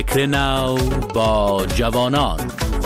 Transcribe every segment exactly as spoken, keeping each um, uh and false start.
فکر نو با جوانان.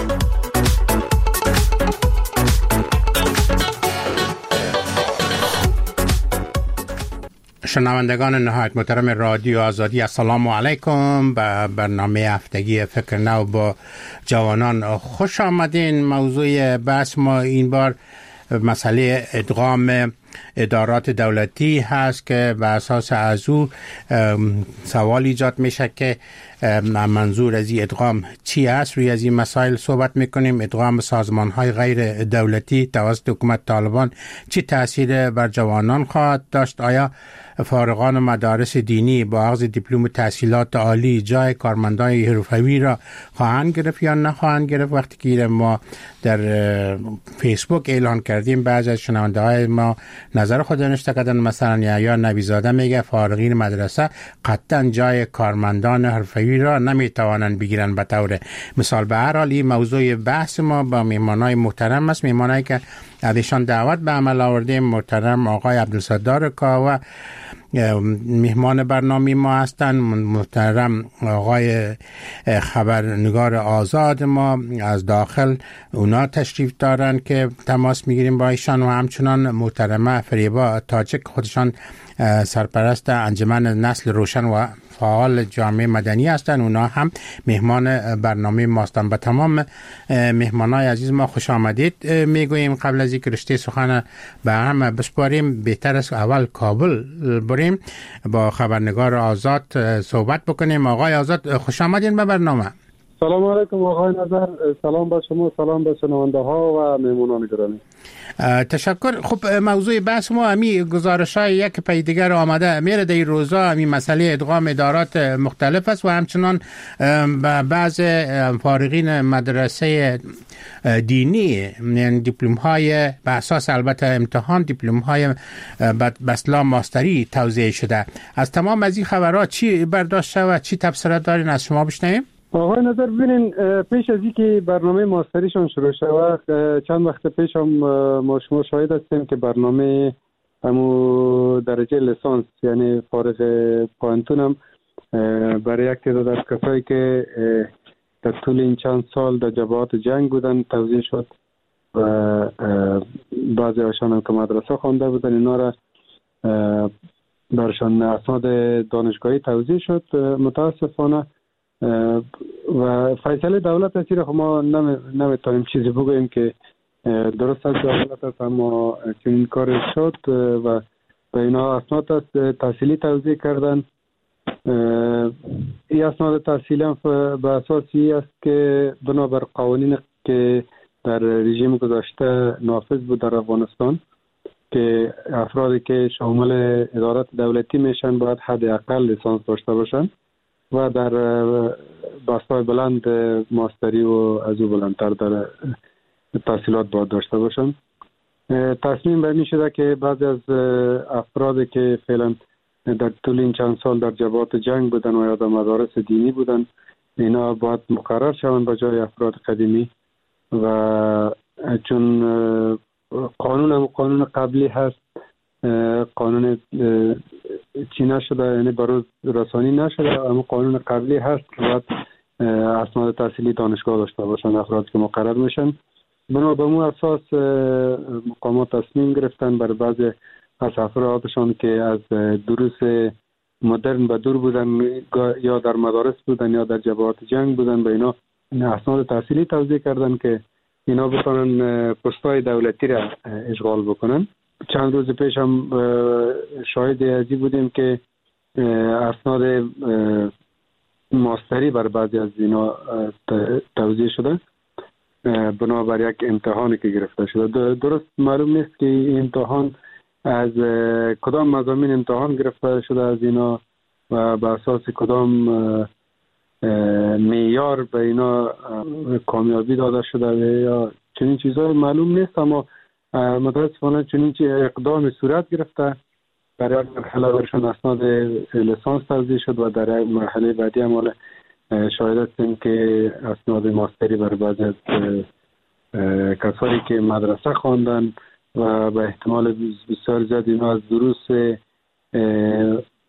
شنوندگان نهایت محترم رادیو آزادی، السلام علیکم. به برنامه هفتگی فکر نو با جوانان خوش آمدین. موضوع بحث ما این بار مسئله ادغام ادارات دولتی هست که بر اساس از او سوال ایجاد میشه که منظور از این ادغام چی است. روی از این مسائل صحبت میکنیم. ادغام سازمان های غیر دولتی توسط حکومت طالبان چی تاثیر بر جوانان خواهد داشت؟ آیا فارغان مدارس دینی با اخذ دیپلم تحصیلات عالی جای کارمندان حرفه‌ای را خواهند گرفت یا نخواهند گرفت؟ وقتی که ما در فیسبوک اعلان کردیم، بعضی از شنونده های ما نظر خود نوشته کردن. مثلا یا نبیزاده میگه فارغین مدرسه قطعا جای کارمندان حرفه‌ای را نمیتوانند بگیرن به طور مثال. به هر حال این موضوع بحث ما با میهمانای محترم است، میهمانایی که ازشان دعوت به عمل آوردیم. محترم آقای عبدالستار کاوه میهمان برنامه ما هستند. محترم آقای خبرنگار آزاد ما از داخل اونا تشریف دارن که تماس میگیریم با ایشان، و همچنان محترمه فریبا تاجک، خودشان سرپرست انجمن نسل روشن و فعال جامعه مدنی هستند. اونا هم مهمان برنامه ما هستند. به تمام مهمانای عزیز ما خوش آمدید میگوییم. قبل از اینکه رشته سخن به هم بسپاریم، بهتر است اول کابل بریم با خبرنگار آزاد صحبت بکنیم. آقای آزاد خوش آمدین به برنامه. سلام علیکم آقای نظر، سلام به شما، سلام به شنونده ها و مهمانان گرامی. تشکر. خب موضوع بحث ما امی گزارش های یک پی دیگر آمده میره در این روزا. امی مسئله ادغام ادارات مختلف است و همچنان بعض فارغین مدرسه دینی دیپلم های به اساس البته امتحان دیپلم های بسلا ماستری توزیع شده. از تمام از این خبرات چی برداشت و چی تبصره دارین از شما بشنویم؟ آقای نظر ببینین، پیش از اینکه برنامه ماستریشون شروع شود چند وقت پیش هم ما شما شاهد هستیم که برنامه همو درجه لیسانس یعنی فارغ پوانتون هم برای یک تعداد از کسایی که در طول این چند سال در جبهات جنگ بودن توزیع شد و بعضی هاشان هم که مدرسه خوانده بودن، اینا را برشان اسناد دانشگاهی توزیع شد. متاسفانه و فیصله دولت است، را ما نمیتونیم چیزی بگوییم که درست است دولت است، اما چنین کار شد و به اینا اسناد تحصیلی توزیع کردن. این اسناد تحصیلی هم به اساسی است که بنابر قوانین که در رژیم گذشته نافذ بود در افغانستان که افرادی که شامل ادارات دولتی میشن باید حداقل لیسانس داشته باشن و در بستای بلند ماستری و از او بلندتر در تحصیلات باید داشته باشن. تصمیم به این شده که بعضی از افرادی که فعلا در طول این چند سال در جبهات جنگ بودن و یا در مدارس دینی بودن، اینا باید مقرر شوند به جای افراد قدیمی و چون قانون هم قانون قبلی هست، قانون چی نشده یعنی بروز رسانی نشده، اما قانون قبلی هست که باید اسناد تحصیلی دانشگاه داشته باشن افراد که مقرر میشن. بنا به مو اساس مقامات تصمیم گرفتن بر بعضی از افرادشان که از دروس مدرن به دور بودن یا در مدارس بودن یا در جبهات جنگ بودن، به اینا اسناد تحصیلی توزیع کردن که اینا بتونن پستای دولتی را اشغال بکنن. چند روز پیش هم شاهد ازی بودیم که اسناد ماستری بر بعضی از اینا توزیع شده بنابر یک امتحانی که گرفته شده. درست معلوم نیست که این امتحان از کدام مضامین امتحان گرفته شده از اینا و به اساس کدام معیار به اینا کامیابی داده شده یا چنین چیزهای معلوم نیست، اما متاسفانه چنین اقدام صورت گرفته. در یک مرحله برشان اسناد لیسانس توزیع شد و در یک مرحله بعدی هم شاهد هستیم که اسناد ماستری بر بعض از کسانی که مدرسه خواندن و به احتمال بسیار زیاد اینا از دروس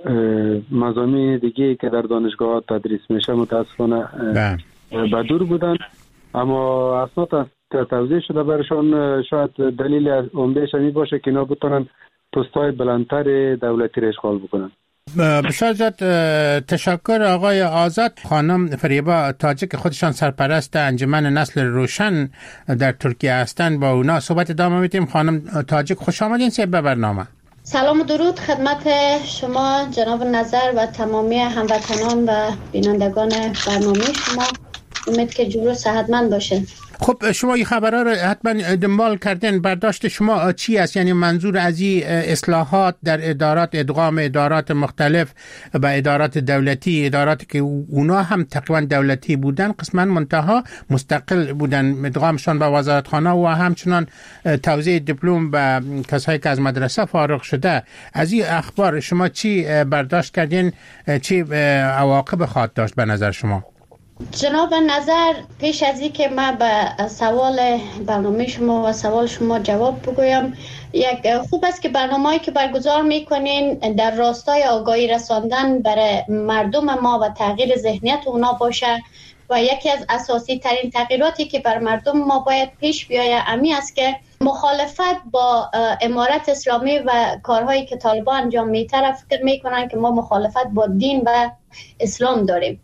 مضامین دیگه که در دانشگاه تدریس میشه متاسفانه به دور بودن، اما اسناد توضیح شده برشان. شاید دلیل عمدهش این باشه که اینا بتونن پست‌های بلندتر دولتی را اشغال بکنن. بسیار زیاد تشکر آقای آزاد. خانم فریبا تاجک خودشان سرپرست انجمن نسل روشن در ترکیه هستند، با اونا صحبت ادامه میدیم. خانم تاجک خوش آمدین به برنامه. سلام و درود خدمت شما جناب نظر و تمامی هموطنان و بینندگان برنامه شما. امید که جور و صحتمند باشین. خب شما این خبرها رو حتما دنبال کردین، برداشت شما چی است؟ یعنی منظور از این اصلاحات در ادارات، ادغام ادارات مختلف به ادارات دولتی، اداراتی که اونا هم تقریبا دولتی بودن قسما منتها مستقل بودن، ادغامشان به وزارتخانه و همچنان توزیع دیپلم به کسایی که از مدرسه فارغ شده. از این اخبار شما چی برداشت کردین؟ چی عواقب خواهد داشت به نظر شما؟ جناب نظر، پیش از این که من به سوال برنامه شما و سوال شما جواب بگویم، یک خوب است که برنامه‌ای که برگزار میکنین در راستای آگاهی رساندن برای مردم ما و تغییر ذهنیت اونا باشه و یکی از اساسی ترین تغییراتی که بر مردم ما باید پیش بیاید امی است که مخالفت با امارت اسلامی و کارهایی که طالبان انجام میتره فکر میکنن که ما مخالفت با دین و اسلام داریم،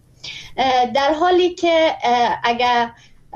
در حالی که اگر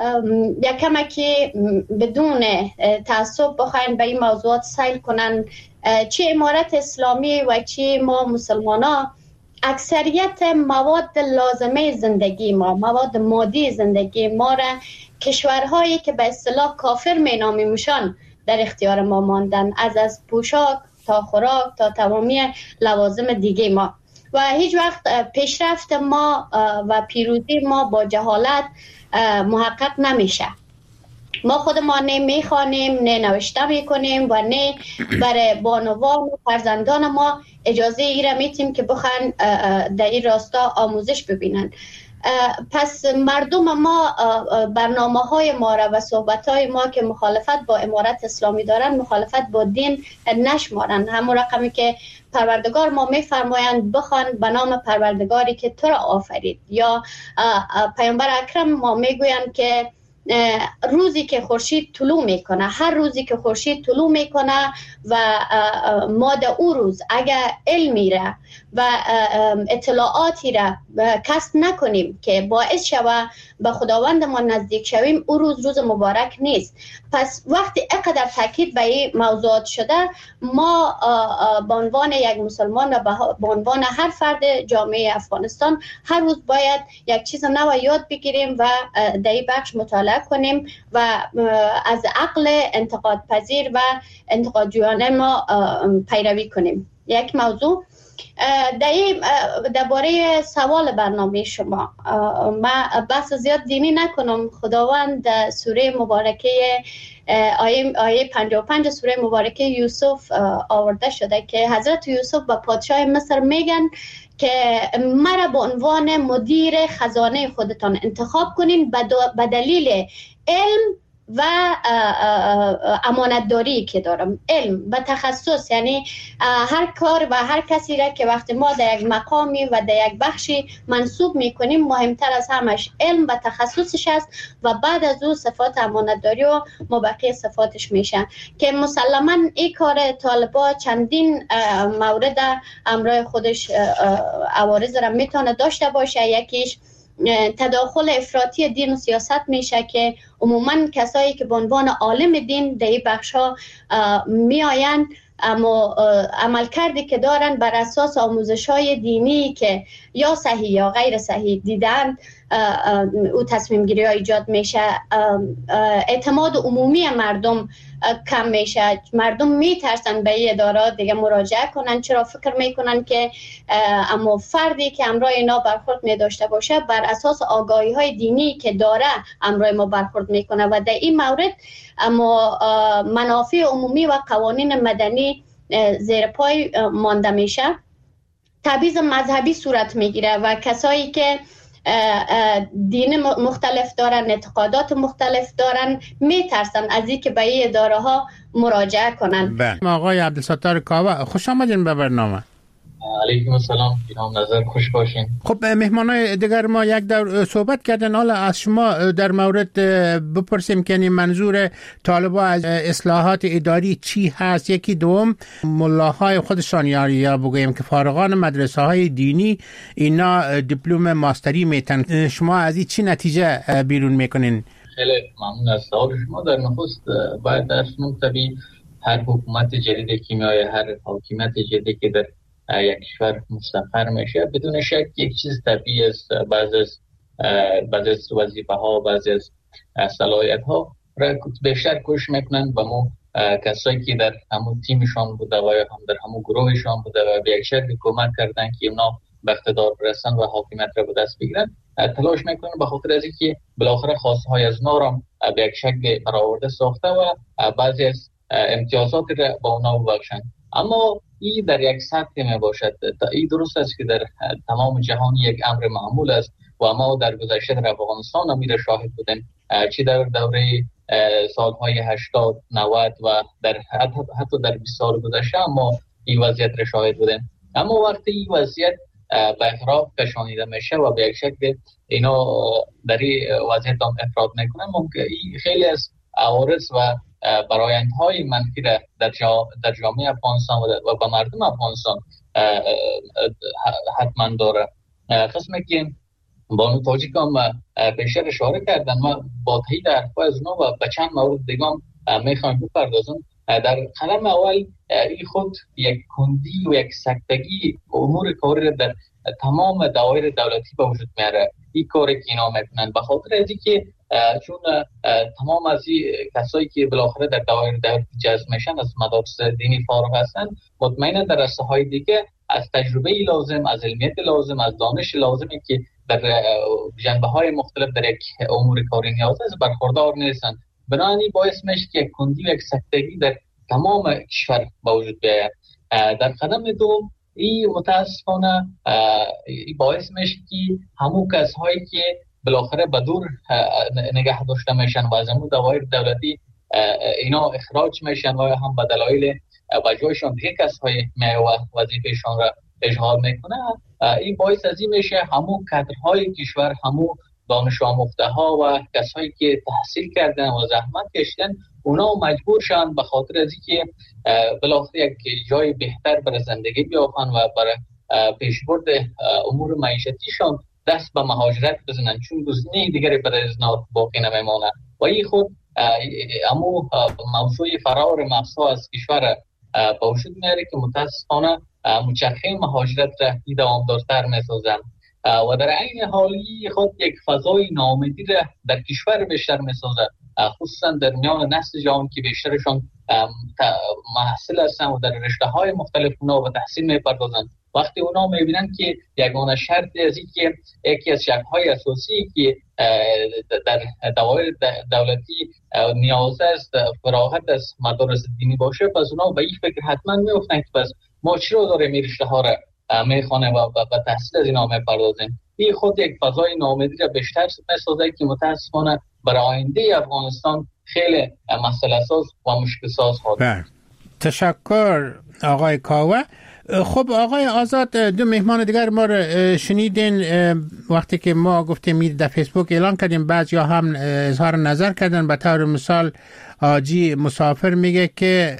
یک کمکی بدون تعصب بخواین به این موضوعات سیل کنن، چه امارت اسلامی و چه ما مسلمانا اکثریت مواد لازمه زندگی ما، مواد مادی زندگی ما را کشورهایی که به اصطلاح کافر می نامیمشان در اختیار ما ماندن، از از پوشاک تا خوراک تا تمامی لوازم دیگه ما، و هیچ وقت پیشرفت ما و پیروزی ما با جهالت محقق نمیشه. ما خود ما نه میخوانیم، نه نوشته میکنیم و نه برای بانوان و فرزندان ما اجازه ای را میتیم که بخوان در این راستا آموزش ببینن. پس مردم ما برنامه های ما را و صحبت های ما که مخالفت با امارت اسلامی دارن مخالفت با دین نشمارن. همون رقمی که پروردگار ما میفرمایند بخوان به نام پروردگاری که تو را آفرید، یا پیامبر اکرم ما میگویند که روزی که خورشید طلوع میکنه، هر روزی که خورشید طلوع میکنه و ما در او روز اگر علمی را و اطلاعاتی را کسب نکنیم که باعث شود به خداوند ما نزدیک شویم، او روز روز مبارک نیست. پس وقتی اینقدر تاکید به این موضوعات شده، ما به عنوان یک مسلمان و به عنوان هر فرد جامعه افغانستان هر روز باید یک چیز نو یاد بگیریم و در این بخش مطالعه کنیم و از عقل انتقاد پذیر و انتقادجویانه ما پیروی کنیم. یک موضوع درباره سوال برنامه شما، من بحث زیاد دینی نکنم. خداوند سوره مبارکه آیه آیه پنجاه و پنج سوره مبارکه یوسف آورده شده که حضرت یوسف به پادشاه مصر میگن که مرا به عنوان مدیر خزانه خودتان انتخاب کنین به دلیل علم و امانتداری که دارم. علم و تخصص، یعنی هر کار و هر کسی را که وقتی ما در یک مقامی و در یک بخشی منصوب میکنیم مهمتر از همش علم و تخصصش است و بعد از او صفات امانتداری و مبقی صفاتش میشن که مسلما این کار طالبا چندین مورد امرای خودش عوارض را میتونه داشته باشه. یکیش تداخل افراطی دین و سیاست میشه که عموما کسایی که به عنوان عالم دین در این بخش ها می آین اما عمل کردی که دارن بر اساس آموزش های دینی که یا صحیح یا غیر صحیح دیدن او تصمیم گیری ها ایجاد میشه. اعتماد عمومی مردم کم میشه، مردم میترسن به این ادارات دیگه مراجعه کنن، چرا فکر میکنن که اما فردی که امرای اینا برخورد میداشته باشه بر اساس آگاهی های دینی که داره امرای ما برخورد میکنه و در این مورد اما منافع عمومی و قوانین مدنی زیر پای مانده میشه. تبعیض مذهبی صورت میگیره و کسایی که دین مختلف دارن، اعتقادات مختلف دارن، میترسن از اینکه به این اداره ها مراجعه کنن. بله. آقای عبدالستار کاوه خوش آمدین به برنامه. علیکم السلام، جناب نظر، خوش باشین. خب مهمانای دیگر ما یک دور صحبت کردن، حالا از شما در مورد بپرسیم که منظور طالبا از اصلاحات اداری چی هست. یکی دوم ملاهای خودشان یا یا بگویم که فارغان مدرسه های دینی اینا دیپلم ماستری میتن، شما از این چی نتیجه بیرون میکنین؟ خیلی ممنون از سوال شما. در نخست باید در طبیعی هر حکومت جدید که میایه، هر حاکمیت جدیدی که در یک کشور مستقر میشه، بدون شک یک چیز طبیعی است. بعضی از بعضی از وظیفه ها، بعضی از صلاحیت ها را بیشتر کوشش میکنن و مو کسایی که در همون تیمشان بوده و هم در همون گروهشان بوده و به یک شکل کمک کردن که اونا به اقتدار برسن و حاکمیت را به دست بگیرن، تلاش میکنن به خاطر از اینکه بالاخره خواسته های از اونا را به یک شکل برآورده ساخته و بعضی از امتیازات را با اونا ببخشن. اما این در یک سطح می باشد. این درست است که در تمام جهان یک امر معمول است و ما در گذشته در افغانستان هم را شاهد بودیم، چی در دوره سالهای هشتاد نود و در حتی در بیست سال گذشته ما این وضعیت را شاهد بودیم. اما وقتی این وضعیت به اخراج کشانیده میشه و به یک شکل اینا در این وضعیت هم افراد میکنن، ممکن خیلی از عوارض و برآیندهای منفی را در, جا در جامعه افغانستان و به مردم افغانستان حتما داره. قسمی که بانو تاجیک هم پیشتر اشاره کردن و با تایید حرفای از اونا و به چند مورد دیگه هم میخوایم بپردازم. در قدم اول این خود یک کندی و یک سکتگی امور کاری در تمام دوایر دولتی به وجود میاره. این کاری که اینا میکنن به خاطر از اینکه چون تمام از این کسایی که بالاخره در دوایر دولتی جذب میشن از مدارس دینی فارغ هستن، مطمئنا در رشته های دیگه از تجربه لازم، از علمیت لازم، از دانش لازمی که در جنبه های مختلف در یک امور کاری نیاز است برخوردار نیستن. بنابراین باعث میشه که کندی و یک سکتگی در تمام کشور با وجود بیاید. در قدم دوم این متاسفانه باعث میشه که همون کسایی که بالاخره به دور نگه داشته میشن و از همون دوایر دولتی اینا اخراج میشن و هم به دلایل وجهشان دیگه کسایی و وظیفهشان را اجحال میکنه، این باعث از این میشه همون کادرهای کشور، همون دانش آموخته ها و کسایی که تحصیل کردن و زحمت کشیدن، اونا مجبور شدن به خاطر از اینکه بالاخره یک جای بهتر برای زندگی بیابن و برای پیشبرد امور معیشتیشان دست به مهاجرت بزنن، چون گزینه دیگری برای از باقی نمیمونه. و این خود امو موضوع فرار مفسا از کشور با وجود میاره که متاسفانه مچرخه مهاجرت را دوامدارتر میسازن و در عین حالی خود یک فضای ناامیدی را در کشور بیشتر میسازه، خصوصا در میان نسل جوان که بیشترشان محصل هستن و در رشته های مختلف اونا به تحصیل میپردازن. وقتی اونا میبینن که یگانه شرط از این که یکی از شرط‌های اساسی که در دوایر دولتی نیاز است فراغت از مدارس دینی باشه، پس اونا به این فکر حتما میافتن که پس ما چرا داریم این رشته ها را میخوانه و به تحصیل از اینا میپردازیم. این خود یک فضای ناامیدی را بیشتر میسازه که متاسفانه برای آینده افغانستان خیلی مسئله ساز و مشکل ساز خواهد. تشکر آقای کاوه. خب آقای آزاد، دو مهمان دیگر ما رو شنیدین وقتی که ما گفتیم میره در فیسبوک اعلان کردیم، بعضی ها هم اظهار نظر کردن. به طور مثال آجی مسافر میگه که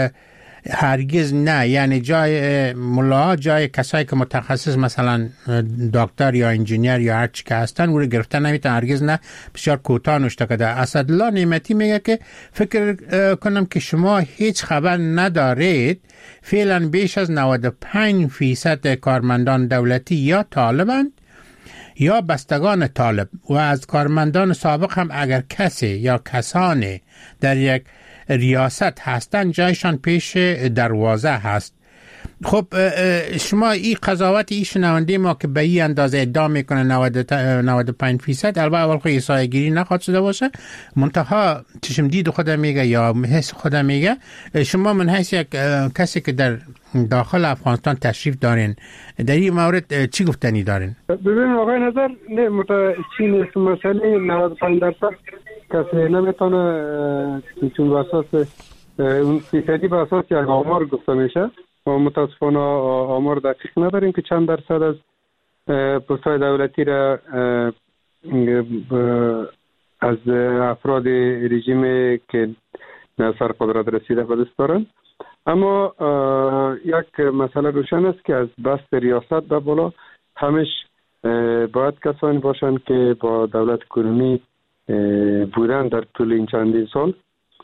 هرگز نه، یعنی جای ملاها جای کسایی که متخصص مثلا دکتر یا انجینیر یا هر چی که هستن او رو گرفتن نمیتونن، هرگز نه، بسیار کوتاه نوشته کرده. اسدالله نعمتی میگه که فکر کنم که شما هیچ خبر ندارید، فعلا بیش از نود و پنج فیصد کارمندان دولتی یا طالبند یا بستگان طالب و از کارمندان سابق هم اگر کسی یا کسانی در یک ریاست هستن جایشان پیش دروازه هست. خب شما این قضاوت این شنونده ما که به این اندازه ادعا میکنه نود و پنج فیصد، البته اول خود ایسای گیری نخواد شده باشه، منتها چشم دید خودم میگه یا حس خودم میگه، شما من حیث یک کسی که در داخل افغانستان تشریف دارین در این مورد چی گفتنی دارین؟ ببین آقای نظر، نه متأسفانه مسئله نود و پنج درصد کسی نمیتونه چون به اساس اون فیصدی به اساس یک آمار گفته میشه ما متاسفانه آمار دقیق نداریم که چند درصد از پست‌های دولتی را از افراد رژیم که سر قدرت رسیده به دست دارند. اما یک مسئله روشن است که از بست ریاست به بالا همش باید کسانی باشند که با دولت کنونی بودن در طول این چندین سال،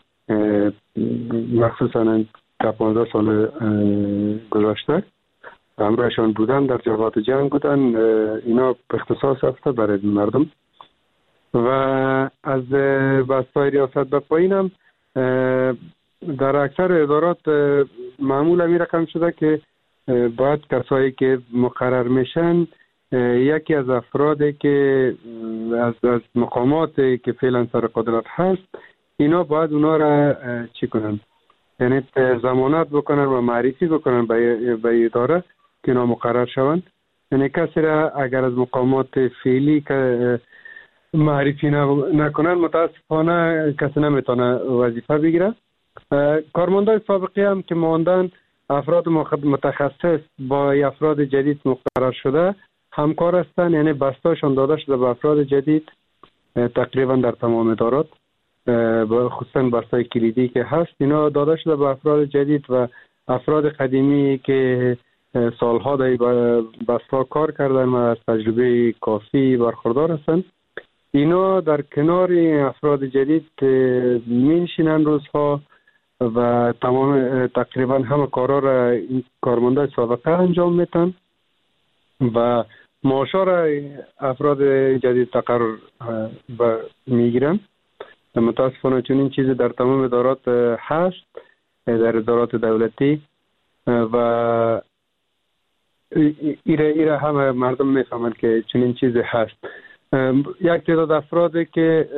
مخصوصا در پانزده سال گذشته همراهشان بودن، در جبهات جنگ بودن، اینا اختصاص هسته برای مردم. و از بستای ریاست به پایین هم در اکثر ادارات معمول می رقم شده که باید کسایی که مقرر میشن یکی از افرادی که از, از مقاماتی که فعلا سر قدرت هست، اینا باید اونا را چی کنن، یعنی ضمانت بکنن و معرفی بکنن به اداره که اینا مقرر شوند. یعنی کسی را اگر از مقامات فعلی که معرفی نکنن متاسفانه کسی نمیتونه وظیفه بگیره. کارمندای سابقی هم که ماندن، افراد متخصص با افراد جدید مقرر شده همکار هستند، یعنی بستاشون داده شده به افراد جدید تقریبا در تمام ادارات، خصوصا بستای کلیدی که هست اینا داده شده به افراد جدید و افراد قدیمی که سالها در بستا کار کردن و از تجربه کافی برخوردار هستند. اینا در کنار افراد جدید میشینن روزها و تمام تقریبا همه کارا را این کارمندای سابقه انجام میتن و معاشا را افراد جدید تقرر میگیرن. متاسفانه چون این چیز در تمام ادارات هست، در ادارات دولتی، و ایره ایره همه مردم میفهمند که چون این چیز هست. یک تعداد افرادی که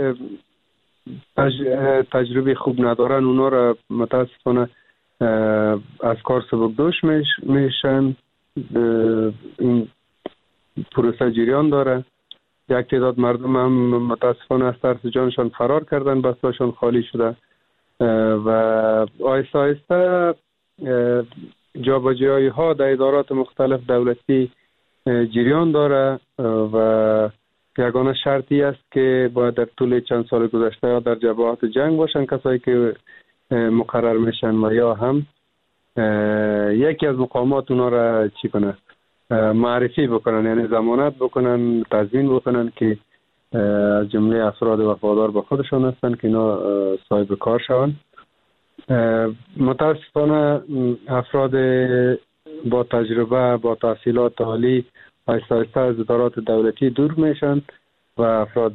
تجربه خوب ندارن اونا را متاسفانه از کار سبکدوش میشن. این پروسه جریان داره. یک تعداد مردم هم متاسفانه از ترس جانشان فرار کردن، بستاشان خالی شده و آهسته آهسته جابجایی ها در ادارات مختلف دولتی جریان داره و یگانه شرطی است که باید در طول چند سال گذشته یا در جبهات جنگ باشن کسایی که مقرر میشن و یا هم یکی از مقامات اونا را چی کنه، معرفی بکنن، یعنی ضمانت بکنن، تضمین بکنن که از جمله افراد وفادار به خودشان هستن که اینا صاحب کار شون. متاسفانه افراد با تجربه، با تحصیلات عالی آهسته آهسته از ادارات دولتی دور میشن و افراد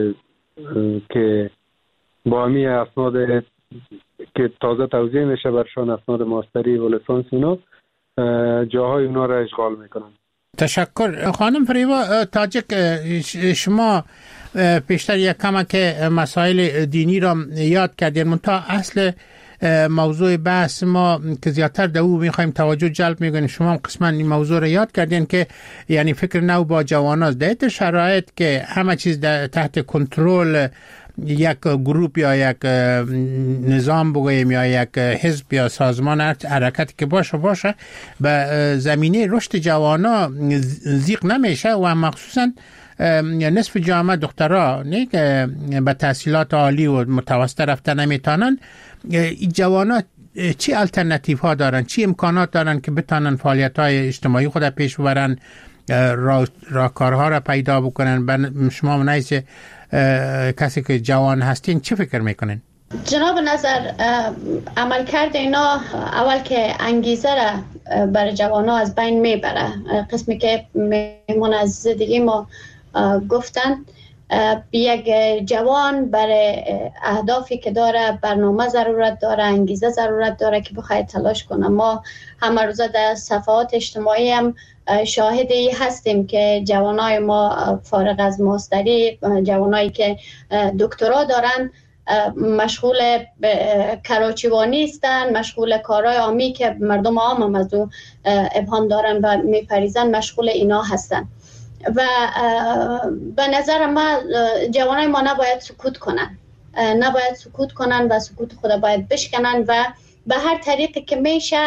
که با همی اسناد که تازه توزیع میشه برشان، اسناد ماستری و لیسانس، اینا جاهای اونا را اشغال میکنن. تشکر. خانم فریبا تاجک، شما پیشتر یک کم که مسائل دینی را یاد کردین، منتها اصل موضوع بحث ما که زیادتر در او میخوایم توجه جلب میکنیم، شما هم قسما این موضوع را یاد کردین که یعنی فکر نو با جواناست در شرایط که همه چیز تحت کنترل یک گروپ یا یک نظام بگوییم یا یک حزب یا سازمان حرکتی که باشه باشه به زمینه رشد جوانا زیق نمیشه و مخصوصا نصف جامعه دخترها نه که به تحصیلات عالی و متوسط رفتن نمیتونن. این جوانا چی الټرناتیو ها دارن، چی امکانات دارن که بتونن فعالیت های اجتماعی خود پیش ببرن، راهکارها را پیدا بکنن؟ شما منایز کسی که جوان هستین چی فکر میکنین؟ جناب نظر، عمل کرده اینا اول که انگیزه را برای جوانا از بین میبره. قسمی که میمون از دیگه ما گفتن، یک جوان برای اهدافی که داره برنامه ضرورت داره، انگیزه ضرورت داره که بخواد تلاش کنه. ما همه روزه در صفحات اجتماعی هم شاهدی هستیم که جوانای ما فارغ از ماستری، جوانایی که دکترا دارن، مشغول کراچیوانی هستن، مشغول کارهای عامی که مردم عام هم از اون ابهام دارن و میپریزن، مشغول اینا هستن. و به نظر ما جوانای ما نباید سکوت کنن، نباید سکوت کنن و سکوت خود باید بشکنن و به هر طریقی که میشه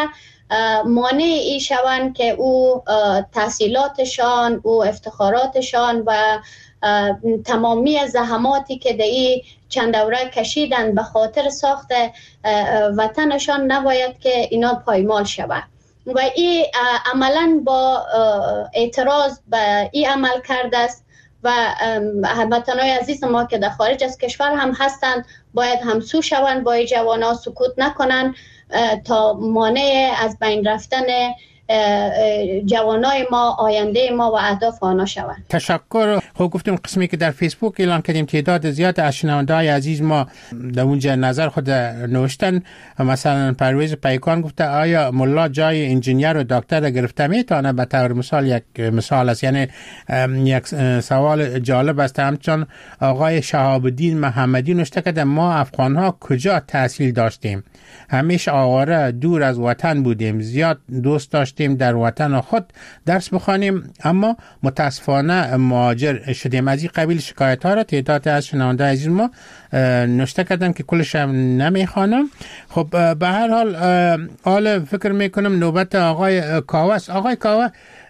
مانع ای شوند که او تحصیلاتشان، او افتخاراتشان و تمامی زحماتی که در این چند دوره کشیدن به خاطر ساخت وطنشان نباید که اینا پایمال شود. و این عملاً با اعتراض به این عمل کرده است و هموطنان عزیز ما که در خارج از کشور هم هستند باید همسو شوند با این جوانا، سکوت نکنند تا مانع از بین رفتن جوانای ما، آینده ما و اهداف آنها شوند. تشکر. خب گفتیم قسمی که در فیسبوک اعلان کردیم تعداد زیاد از شنونده‌های عزیز ما در اونجا نظر خود نوشتن. مثلا پرویز پیکان گفته آیا ملا جای انجینیر و دکتر گرفته میتونه؟ به طور مثال یک مثال است، یعنی یک سوال جالب است. همچنان آقای شهاب الدین محمدی نوشته که ما افغان‌ها کجا تحصیل داشتیم؟ همیشه آواره دور از وطن بودیم، زیاد دوست داشتیم در وطن خود درس بخوانیم، اما متاسفانه مهاجر شدیم. از این قبیل شکایت ها را تعداد از شنونده عزیز ما نوشته کردن که کلش هم نمیخوانم. خب به هر حال حال فکر میکنم نوبت آقای کاوه است. آقای کاوه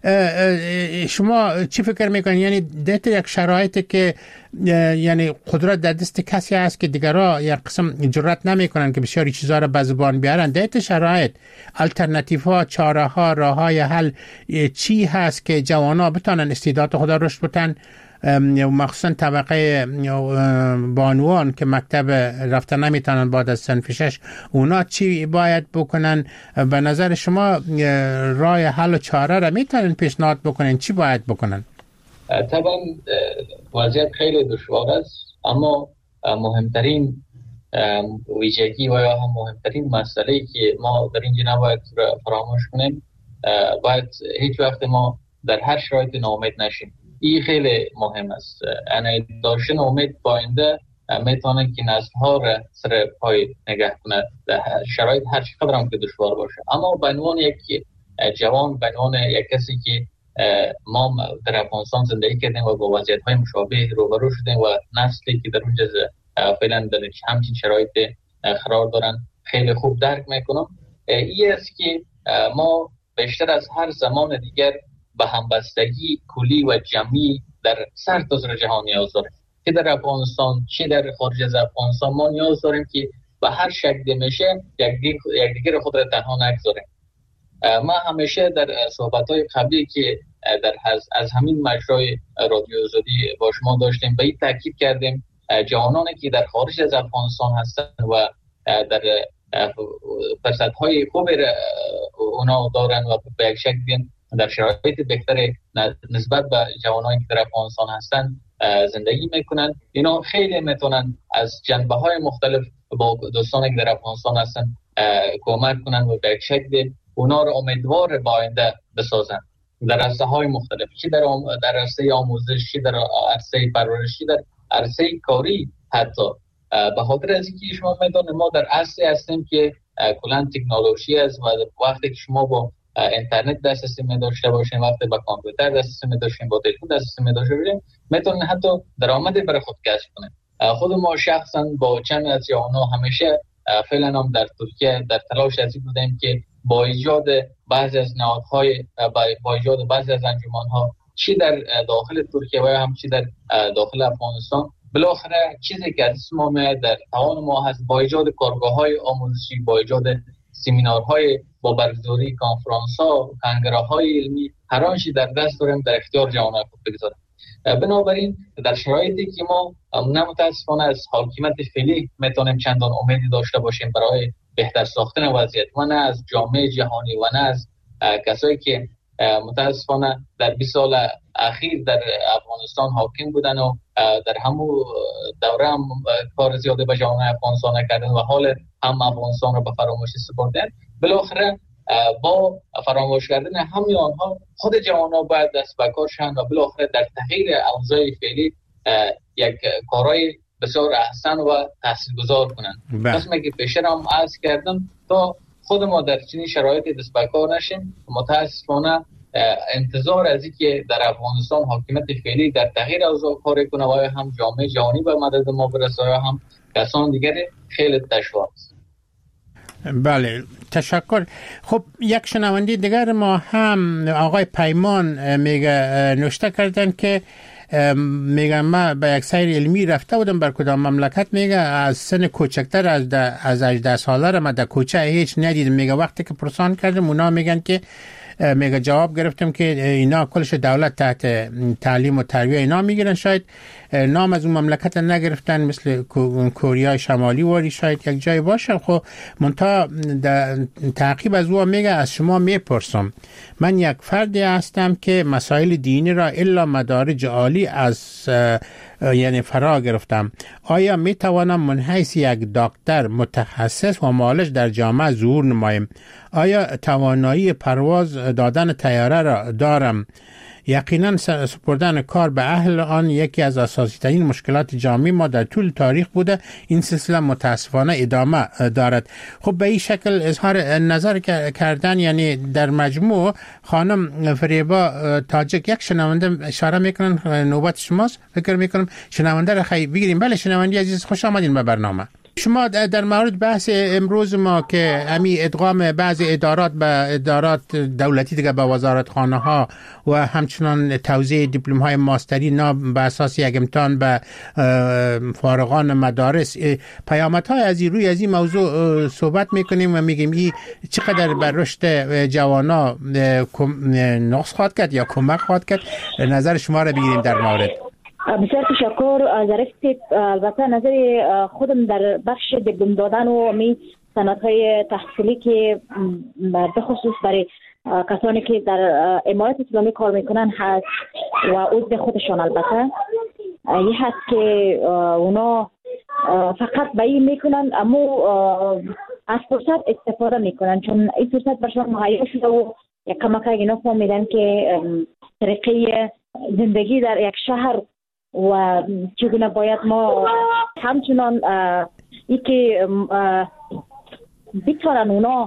شما چی فکر میکنید؟ یعنی در یک شرایطی که یعنی قدرت در دست کسی هست که دیگرها یک قسم جرأت نمیکنن که بسیاری چیزا را به زبان بیارن، در این شرایط الटरनेटिव ها، چاره ها، راه های حل چی هست که جوانا بتونن استعداد خود رشد بدن، مخصوصا طبقه بانوان که مکتب رفتن نمیتونن بعد از صنف شش، اونا چی باید بکنن؟ به نظر شما راه حل و چاره را میتونن پیشنهاد بکنن؟ چی باید بکنن؟ طبعا وضعیت خیلی دشوار است، اما مهمترین ویژگی و یا هم مهمترین مسئله که ما در اینجا نباید فراموش کنیم، باید هیچ وقت ما در هر شرایط ناامید نشیم. این خیلی مهم است. یعنی داشتن امید با آینده میتونه که نسل‌ها را سر پای نگه کنه در شرایط هر چقدر هم که دشوار باشه. اما به عنوان یک جوان، به عنوان یک کسی که ما در افغانستان زندگی کردیم و با وضعیت‌های مشابه روبرو شدیم و نسلی که در اونجا فعلا در همچین شرایط قرار دارن خیلی خوب درک میکنم. این است که ما بیشتر از هر زمان دیگر به همبستگی کلی و جمعی در سرتاسر جهان نیاز داریم، که در افغانستان چه در خارج از افغانستان. ما نیاز داریم که به هر شکل میشه یک دیگر خود را تنها نگذاریم. ما همیشه در صحبت‌های قبلی که در از همین مجرای رادیو آزادی با شما داشتیم به این تاکید کردیم جوانانی که در خارج از افغانستان هستند و در فرصت‌های خوبی اونا دارن و به یک شکل در شرایط بهتری نسبت به جوانانی که در افغانستان هستند زندگی میکنن، اینا خیلی میتونن از جنبه‌های مختلف با دوستانی که در افغانستان هستن کمک کنن و به یک شکل اونا رو امیدوار به آینده بسازن در عرصه‌های مختلف، چی در در عرصه آموزش، چی در عرصه پرورش، چی در عرصه کاری. حتی به خاطر از اینکه شما میدونید ما در عصری هستیم که کلا تکنولوژی است و وقتی که شما با اینترنت دسترسی می داشته باشین، وقتی با کامپیوتر دسترسی می داشتین، با تلفن دسترسی می داشته باشین، میتونین حتی درآمدی برای خود کسب کنین. خود ما شخصا با چند از جوانا همیشه فعلا هم در ترکیه در تلاش از این بودیم که با ایجاد بعضی از نهادهای با ایجاد بعضی از انجمن‌ها چی در داخل ترکیه و هم چی در داخل افغانستان بالاخره چیزی که از ما میاد در توان ما هست با ایجاد کارگاه‌های آموزشی، با ایجاد سمینارهای، با برگزاری کنفرانس‌ها، کنگره‌های علمی، هر آنچه در دست داریم در اختیار جوانان خود بگذاریم. بنابراین در شرایطی که ما نه متاسفانه از حاکمیت فعلی میتونیم چندان امیدی داشته باشیم برای بهتر ساختن وضعیت و نه از جامعه جهانی و نه از کسایی که متاسفانه در بیست سال اخیر در افغانستان حاکم بودن و در همون دوره هم کار زیاده به جامعه افغانستان کردن و حال هم افغانستان رو به فراموشی سپردن. بالاخره با فراموش کردن همه آنها خود جوانان باید دست به کار شوند و بالاخره در تغییر اوضاع فعلی یک کارهای بسیار احسن و تاثیرگذار کنند. پس مگه پیشتر هم عرض کردم تا خود ما در چنین شرایطی دست به کار نشیم. متاسفانه انتظار از این که در افغانستان حاکمیت فعلی در تغییر اوضاع کار کنه و هم جامعه جهانی به مدد ما برسه هم کسان دیگری خیلی دشوار است. بله تشکر. خب یک شنونده دیگر ما هم آقای پیمان میگه نوشته کردن که میگه ما به یک سیر علمی رفته بودم بر کدام مملکت، میگه از سن کوچکتر از از هجده ساله را ما در کوچه هیچ ندیدم. میگه وقتی که پرسان کردم اونا میگن که میگه جواب گرفتم که اینا کلش دولت تحت تعلیم و تربیه اینا میگیرن، شاید نام از اون مملکت نگرفتن مثل کره شمالی ولی شاید یک جای باشه. خب منتها تعقیب از او میگه از شما میپرسم، من یک فردی هستم که مسائل دینی را الا مدارج عالی از یعنی فرا گرفتم، آیا می توانم من حیث یک دکتر متخصص و معالج در جامعه ظهور نمایم؟ آیا توانایی پرواز دادن طیاره را دارم؟ یقینا سپردن کار به اهل آن یکی از اساسی ترین مشکلات جامعه ما در طول تاریخ بوده. این سلسله متاسفانه ادامه دارد. خب به این شکل اظهار نظر کردن، یعنی در مجموع خانم فریبا تاجک یک شنونده اشاره میکنن نوبت شماست، فکر میکنم شنونده را خیلی بگیریم. بله شنونده عزیز خوش آمدین به برنامه. شما در مورد بحث امروز ما که امی ادغام بعضی ادارات به ادارات دولتی دیگه به وزارتخانه ها و همچنان توزیع دیپلم های ماستری نام به اساس یک امتحان به فارغان مدارس، پیامت های از روی از این موضوع صحبت میکنیم و میگیم این چقدر بر رشد جوانا نقص خواهد کرد یا کمک خواهد کرد. نظر شما را بگیریم در مورد. بسیار تشکر. ظریف، البته نظر خودم در بخش دیپلم دادن و می سندهای تحصیلی که به خصوص برای کسانی که در امارات اسلامی کار میکنن هست و عضو خودشان، البته این هست که اونا فقط به این میکنن اما از فرصت استفاده میکنن، چون این فرصت برشان مهیا شده و یک کمک اینا فهمیدن که طریقه زندگی در یک شهر و چگونه باید ما همچنان ای که بیتارن اونا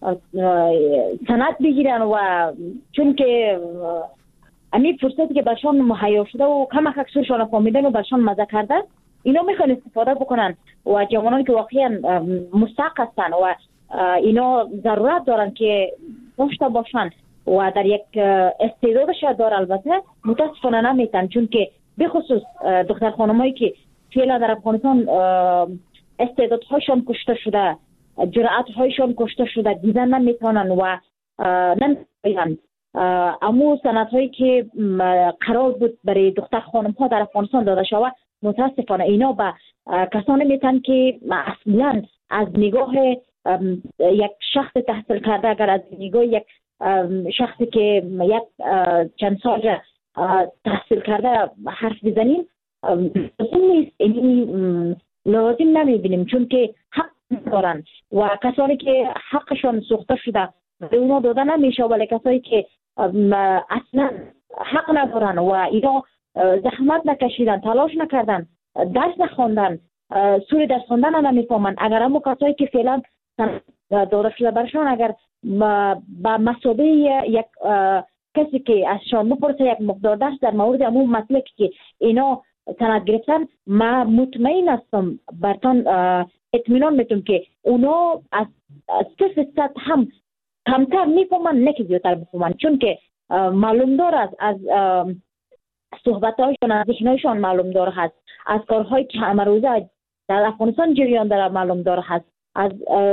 سند بگیرن و چون که امی فرصتی که برشان مهیا شده و کمک اکثرشان فهمیدن و برشان مزه کرده، اینا میخوان استفاده بکنن و جوانان که واقعا مستحق هستن و اینا ضرورت دارن که داشته باشن و در یک استعدادش دار، البته متاسفانه نمیتن، چون که به خصوص دختر خانمایی که فعلا در افغانستان استعدادهایشان کشته شده، جرأتهایشان کشته شده، دیدن نمیتونن و نمیتونن. اما سندهایی که قرار بود برای دختر خانم ها در افغانستان داده شود، متاسفانه اینا به کسانی میتن که اصلا از نگاه یک شخص تحصیل کرده، اگر از نگاه یک شخصی که یک چند سال تحصیل کرده حرف بزنیم لازم نیست، این لازم نمیبینیم، چون که حق دارن و کسانی که حقشان سوخته شده به اونا داده نمیشه، ولی کسانی که اصلا حق ندارن و اینا زحمت نکشیدن، تلاش نکردن، درس نخوندن، سوری درس خوندن نمیفهمن، اگر همون کسایی که فعلا داده شده برشان اگر با مسابقه یک کسی که از شان بپرسه یک مقدار درس در مورد همون مطلبی که اینا سند گرفتن، ما مطمئن هستم برتان اطمینان میتونم که اونا از سه فیصد هم کمتر میفهمن، نه که زیادتر بفهمن، چون که معلوم دار است از صحبت‌هایشان، از ذهن‌هایشان معلوم دار هست، از کارهایی که همه روزه در افغانستان جریان داره معلوم دار هست، از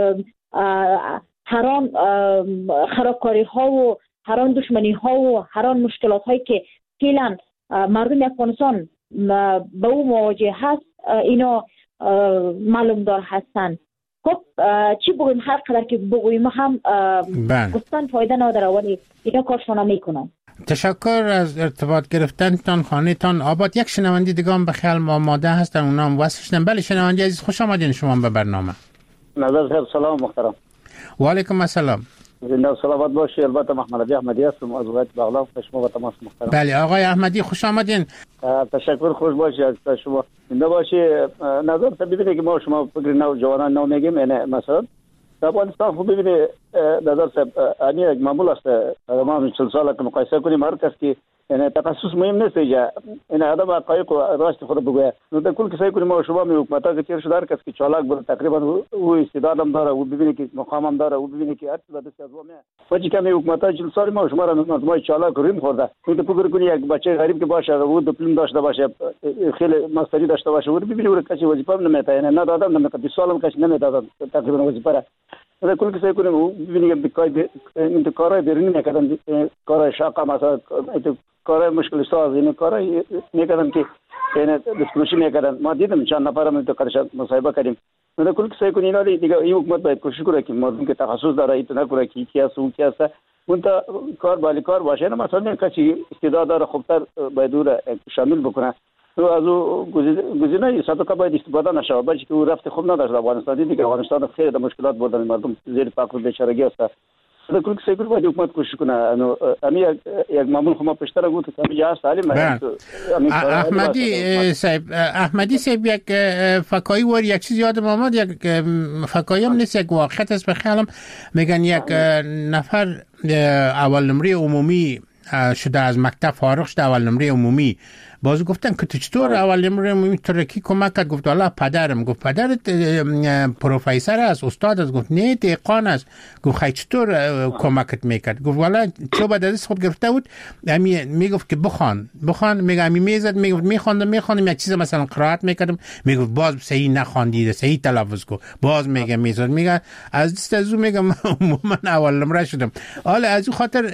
هر آن خرابکاری ها و هر آن دشمنی ها و هر آن مشکلات هایی که فعلا مردم افغانستان به او مواجه هست، اینا معلوم دار هستند. خب چی بگویم، هر قدر که بگویم هم گفتن فایده نداره، ولی اینا کارشان میکنن. تشکر از ارتباط گرفتنتان، خانه تان آباد. یک شنونده دیگه هم به خیال آماده هستن، اونا هم وصل شدن. بله شنونده عزیز خوش آمدین شما به برنامه. نظر صاحب سلام محترم. و علیکم السلام. زنده و سلامت باشی. البته محمد علی احمدی هستم از ولایت بغلان. شما با تماس محترم. بله آقای احمدی خوش آمدین. تشکر، خوش باشی از شما. زنده باشی. نظر صاحب ببینید که ما شما فکر نو جوانان نو میگیم، یعنی مثلا در افغانستان خب ببینید نظر صاحب این یک معمول است. ما چهل سال که مقایسه کنیم هر کس که یعنی تخصص مهم نیست اینجا، این آدم حقایق و راست خود بگوید. نو در کل کسایی کنیم ما شما می حکومت‌ها که تیر شده هر کس که چالاک بود تقریبا او استعداد هم داره، او ببینه که مقام هم داره، او ببینه که هر چیز دست از او میاد. وقتی که می حکومت‌ها چهل سال ما شما را ما چالاک ریم خورده. این تو فکر کنی یک بچه غریب که باشه او دیپلم داشته باشه، خیلی ماستری داشته باشه، او ببینه او کسی وظیفه نمیده، یعنی نه دادم نمیده، بیست سالم کسی نمیده تقریبا وظیفه را. در کل کسایی کنیم او ببینه که کای این کارهای بیرونی میکردن، کارهای شاقه مثلا کارهای مشکل ساز، این کارهای میکردن که یعنی دستکشی میکردن. ما دیدم چند نفرم تو کارش مصاحبه کردیم. در کل کسایی کنیم اینا دیگه این حکومت باید کوشش کنه که مردم که تخصص داره ایت نکنه که کی است اون کی است، منتها کار بالی کار باشه. نه مثلا کسی استعداد داره خوبتر باید دور شامل بکنه. تو از او گزینه صدقه باید استفاده نشه، بلکه او رفت خوب نداشت. افغانستان دیدی که افغانستان خیلی در مشکلات بردن، مردم زیر فقر و بیچارگی است. در کل کسایی باید حکومت کوشش کنه. امی یک معمول خما پیشتر گفت که امی جهاز تعلیم احمدی صاحب احمدی صاحب یک فکایی ور یک چیز یادم آمد، یک فکایی هم نیست، یک واقعیت است به خیالم. میگن یک نفر اول نمره عمومی شده، از مکتب فارغ شده، اول نمره عمومی. باز گفتن که تو چطور اول نمره عمومی ترکی کمک کرد؟ گفت والا پدرم. گفت پدرت پروفسور است، استاد است؟ گفت نه دهقان است. گفت خیلی چطور کمکت میکرد؟ گفت والا چوب از دست خود گرفته بود، امی میگفت که بخوان بخوان، میگه امی میزد، میگفت میخواندم میخواندم یک چیز مثلا قرائت میکردم، میگفت باز صحیح نخواندید، صحیح تلفظ کو، باز میگه میزد، میگه از دست از او میگم من اول نمره شدم. حالا از او خاطر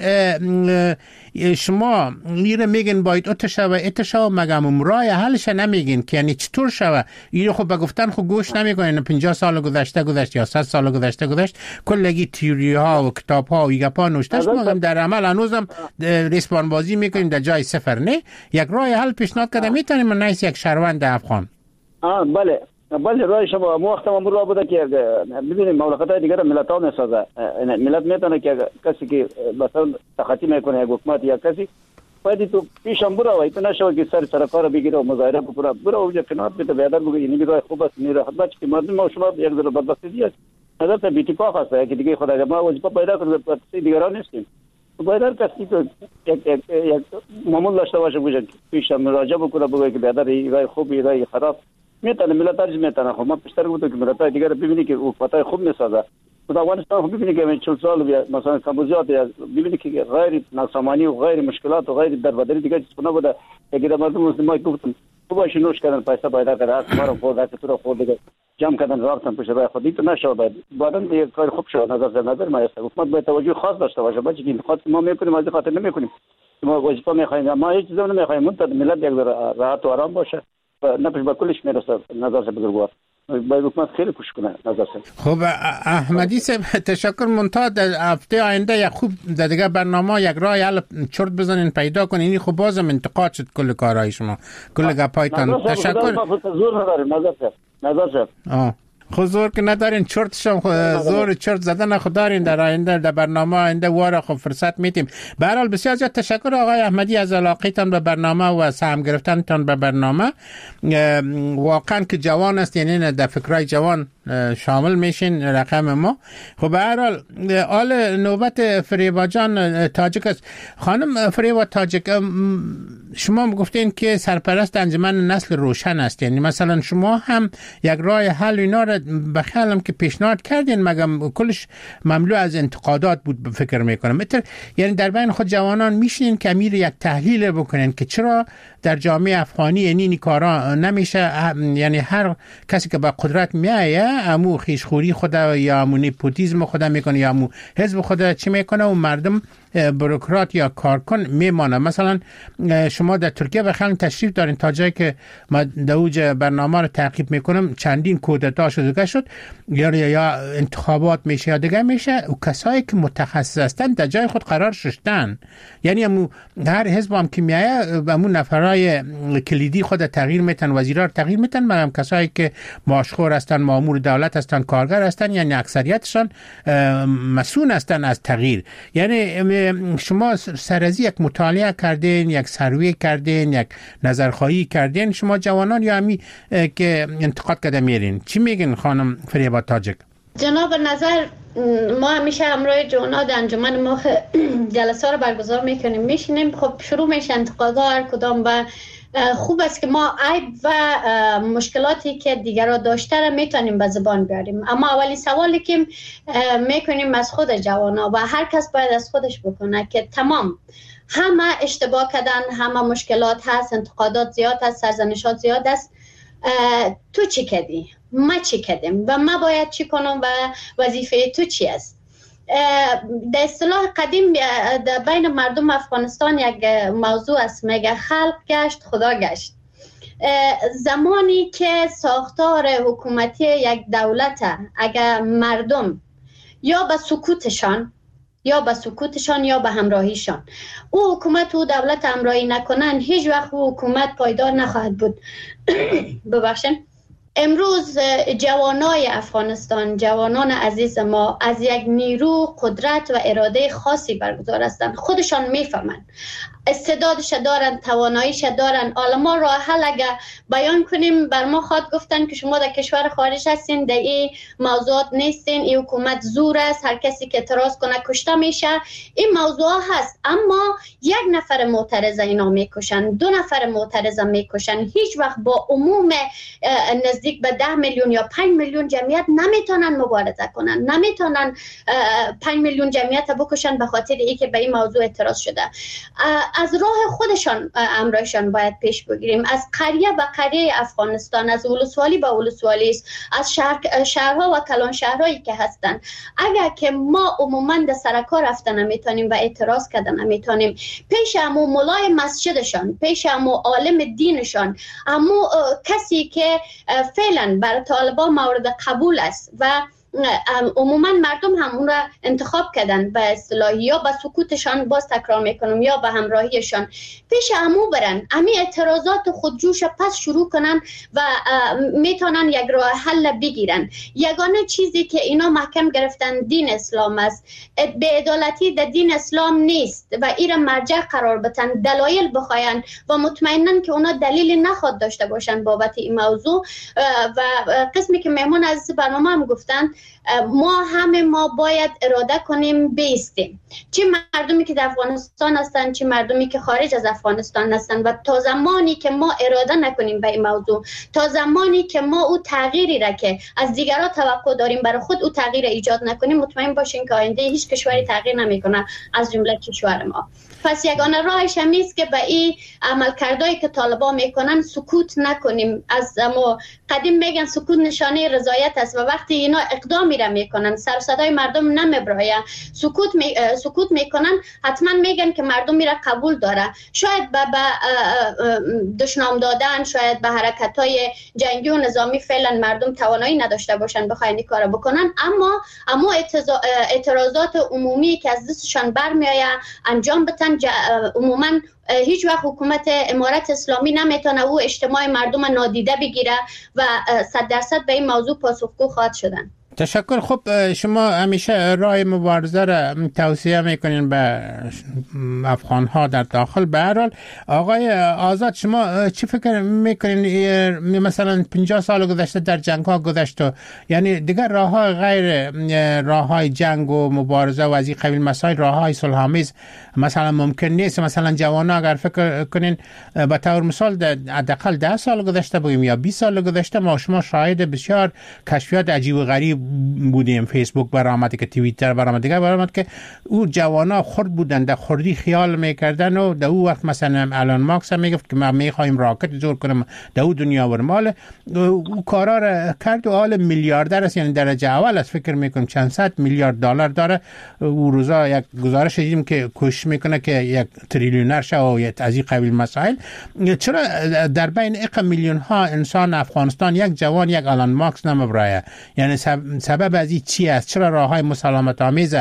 شما میره میگن باید اتشا و اتشا مگم رای حلش نمیگین که یعنی چطور شوه. اینو خب بگفتن خب گوش نمیکنین. پنجاه سال گذشته گذشت یا صد سال گذشته گذشت، کلگی تیوری ها و کتاب ها و ایگپا نوشتهش، مگم در عمل هنوزم ریسپان بازی میکنیم در جای صفر. نه یک رای حل پیشنهاد کردم میتونیم من نیست یک شهروند افغان. آه بله بله رای شما مو وقت ما مروا بوده که ببینید مملکت‌های دیگر ملت‌ها میسازه، ملت میتونه که کسی که مثلا تخطی میکنه یک حکومت یا کسی باید تو پیشم برو و ایتنا شو که سر سرکار بگیره و مظاهره بکنه، برو اونجا کنار بده بیادر بگه این راه خوب است، این راه بچه که مردم ما شما یک ذره بدبختی است. نظر تا بیتی کا هست که دیگه خدا ما وظیفه پیدا کنیم، دیگران نیستیم. باید هر کسی که یک یک یک معمول داشته باشه بگه پیشم مراجعه بکنه بگه که بیادر این راه خوب این راه خراب میتونه ملت ترجمه میتونه. خب ما پیشتر گفتم که ملت دیگر ببینی که حکومتای خوب میسازه. خود افغانستان خب ببینی که چهل سال مثلا کمبوجیات ببینی که غیر ناسامانی و غیر مشکلات و غیر دربدری دیگه چیز نبوده. اگر مردم مسلمان گفتم خوبش نوش کردن پیسه پیدا کرد، مارم خورد که تو را خورد دیگه جمع کردن راستن پیش راه خودی تو نشه. بعد بعدن یک کار خوب شد نظر نظر ما است. حکومت باید توجه خاص داشته باشه، بچه که خاص ما میکنیم از خاطر نمیکنیم. ما وظیفه میخوایم، ما هیچ چیز نمیخوایم، منتها ملت یک راحت و آرام باشه. نپش با کلش میرسه نظر سے بزرگوار باید حکومت خیلی کوشش کنه نظر سے. خب احمدی صاحب تشکر. منتها در هفته آینده یک خوب در دیگه برنامه یک راه حل چرت بزنین پیدا کنین. این خب بازم انتقاد شد کل کارهای شما، کل گپایتان. تشکر. زور نداریم نظر سے نظر سے آه خود زور که ندارین، چرت شم زور چرت زدن خود دارین. در آینده در برنامه آینده واره خب فرصت میتیم. به هر حال بسیار زیاد تشکر آقای احمدی از علاقتان به برنامه و سهم گرفتنتان به برنامه. واقعا که جوان است، یعنی در فکرای جوان شامل میشین رقم ما. خب به هر حال آل نوبت فریبا جان تاجک است. خانم فریبا تاجک، شما گفتین که سرپرست انجمن نسل روشن است، یعنی مثلا شما هم یک راه حل اینا را بخیالم که پیشنهاد کردین، مگم کلش مملو از انتقادات بود فکر میکنم. مثل یعنی در بین خود جوانان میشینین که امیر یک تحلیل بکنین که چرا در جامعه افغانی یعنی این کارا نمیشه، یعنی هر کسی که با قدرت میایه امو خیشخوری خود یا امو نیپوتیزم خود میکنه یا امو حزب خود چی میکنه و مردم بروکرات یا کارکن میمانه. مثلا شما در ترکیه بخیال تشریف دارین، تا جایی که ما دوج برنامه رو تعقیب میکنم چندین کودتا شده شد یا یا انتخابات میشه یا دیگه میشه و کسایی که متخصص هستن در جای خود قرار شدن. یعنی امو هر حزب هم که میایه امو نفرای کلیدی خود تغییر میتن، وزیرا رو تغییر میتن، مگم کسایی که ماشخور هستن، مامور دولت هستن، کارگر هستن، یعنی اکثریتشان مسئول هستن از تغییر. یعنی شما سر از یک مطالعه کردین، یک سروی کردین، یک نظرخواهی کردین، شما جوانان یا همی که انتقاد کرده میرین، چی میگین خانم فریبا تاجک؟ جناب نظر، ما همیشه همراه جوانا در انجمن ما جلسه رو برگزار میکنیم، میشینیم، خب شروع میشه انتقادها هر کدام و خوب است که ما عیب و مشکلاتی که دیگرها داشته را میتونیم به زبان بیاریم، اما اولی سوالی که میکنیم از خود جوانا و هر کس باید از خودش بکنه که تمام همه اشتباه کردن، همه مشکلات هست، انتقادات زیاد هست، سرزنشات زیاد است، تو چی کردی؟ ما چی کردیم و ما باید چی کنم و وظیفه تو چی است؟ در اصطلاح قدیم در بین مردم افغانستان یک موضوع است، میگه خلق گشت خدا گشت. زمانی که ساختار حکومتی یک دولت اگر مردم یا به سکوتشان یا به سکوتشان یا به همراهیشان او حکومت و دولت همراهی نکنن، هیچ وقت او حکومت پایدار نخواهد بود. ببخشید. امروز جوانای افغانستان، جوانان عزیز ما از یک نیرو، قدرت و اراده خاصی برگزار هستند. خودشان میفهمند، استعدادش دارن، تواناییش دارن. حالا ما راه حل اگر بیان کنیم بر ما خواهد گفتن که شما در کشور خارج هستین، در این موضوعات نیستین، این حکومت زور است، هر کسی که اعتراض کنه کشته میشه. این موضوع هست، اما یک نفر معترض اینا میکشن، دو نفر معترض میکشن. هیچ وقت با عموم نزدیک به ده میلیون یا پنج میلیون جمعیت نمیتونن مبارزه کنن، نمیتونن پنج میلیون جمعیت بکشن به خاطر اینکه به این موضوع اعتراض شده. از راه خودشان امرشان باید پیش بگیریم. از قریه به قریه افغانستان، از ولسوالی به ولسوالی، از شهر، شهرها و کلان شهرهایی که هستن، اگر که ما عموما در سرکار رفتن نمیتونیم و اعتراض کردن نمیتونیم، پیش امو مولای مسجدشان، پیش امو عالم دینشان، امو کسی که فعلا بر طالبان مورد قبول است و عموما مردم هم اون را انتخاب کردن به اصطلاح، یا به سکوتشان، باز تکرار میکنم، یا به همراهیشان، پیش عمو برن، امی اعتراضات خودجوش پس شروع کنن و میتونن یک راه حل بگیرن. یگانه چیزی که اینا محکم گرفتن دین اسلام است. بی‌عدالتی در دین اسلام نیست و این را مرجع قرار بدن، دلایل بخواین و مطمئنن که اونا دلیلی نخواد داشته باشن بابت این موضوع. و قسمی که مهمون عزیز برنامه هم گفتن، ما همه ما باید اراده کنیم بیستیم، چه مردمی که در افغانستان هستن، چه مردمی که خارج از افغانستان هستن. و تا زمانی که ما اراده نکنیم به این موضوع، تا زمانی که ما او تغییری را که از دیگران توقع داریم برای خود او تغییر ایجاد نکنیم، مطمئن باشین که آینده هیچ کشوری تغییر نمیکنه از جمله کشور ما. پس یگانه راهش همی است که به این عملکردایی که طالبان میکنن سکوت نکنیم. از ما قدیم میگن سکوت نشانه رضایت است و وقتی اینا اقدامی را میکنن، سر و صدای مردم نمیبرایه، سکوت می، سکوت میکنن، حتما میگن که مردم میره قبول داره. شاید به دشنام دادن، شاید به حرکت‌های جنگی و نظامی فعلا مردم توانایی نداشته باشن بخواین این کارو بکنن، اما اما اعتراضات عمومی که از دستشان برمیآید انجام بدن. عموما هیچ وقت حکومت امارت اسلامی نمیتونه او اجتماع مردم نادیده بگیره و صد درصد به این موضوع پاسخگو خواهد شدن. تشکر. خب شما همیشه راه مبارزه را توصیه میکنین به افغان ها در داخل. به هر حال آقای آزاد، شما چی فکر میکنین؟ مثلا پنجاه سال گذشته در جنگ ها گذشته، یعنی دیگر راه های غیر راه های جنگ و مبارزه و از این قبیل مسائل، راه های صلح‌آمیز مثلا ممکن نیست؟ مثلا جوانان اگر فکر کنین به طور مثال حداقل ده سال گذشته بگیم یا بیست سال گذشته، ما شما شاهد بسیار کشفیات عجیب و غریب بودیم. فیسبوک برآمد که توییتر برآمد، دیگه برآمد که او جوانا خرد بودن، در خردی خیال میکردن و در او وقت مثلا الان ماکس هم میگفت که ما میخوایم راکت جور کنیم در او دنیا و مال او کارا را کرد و حال میلیاردر است، یعنی درجه اول است. فکر میکنم چند صد میلیارد دلار داره. او روزا یک گزارش دیدیم که کوشش میکنه که یک تریلیونر شه و از این قبیل مسائل. چرا در بین اق میلیون ها انسان افغانستان یک جوان یک الان ماکس نمیبرایه؟ یعنی سبب از این چی است؟ چرا راه های مسالمت آمیز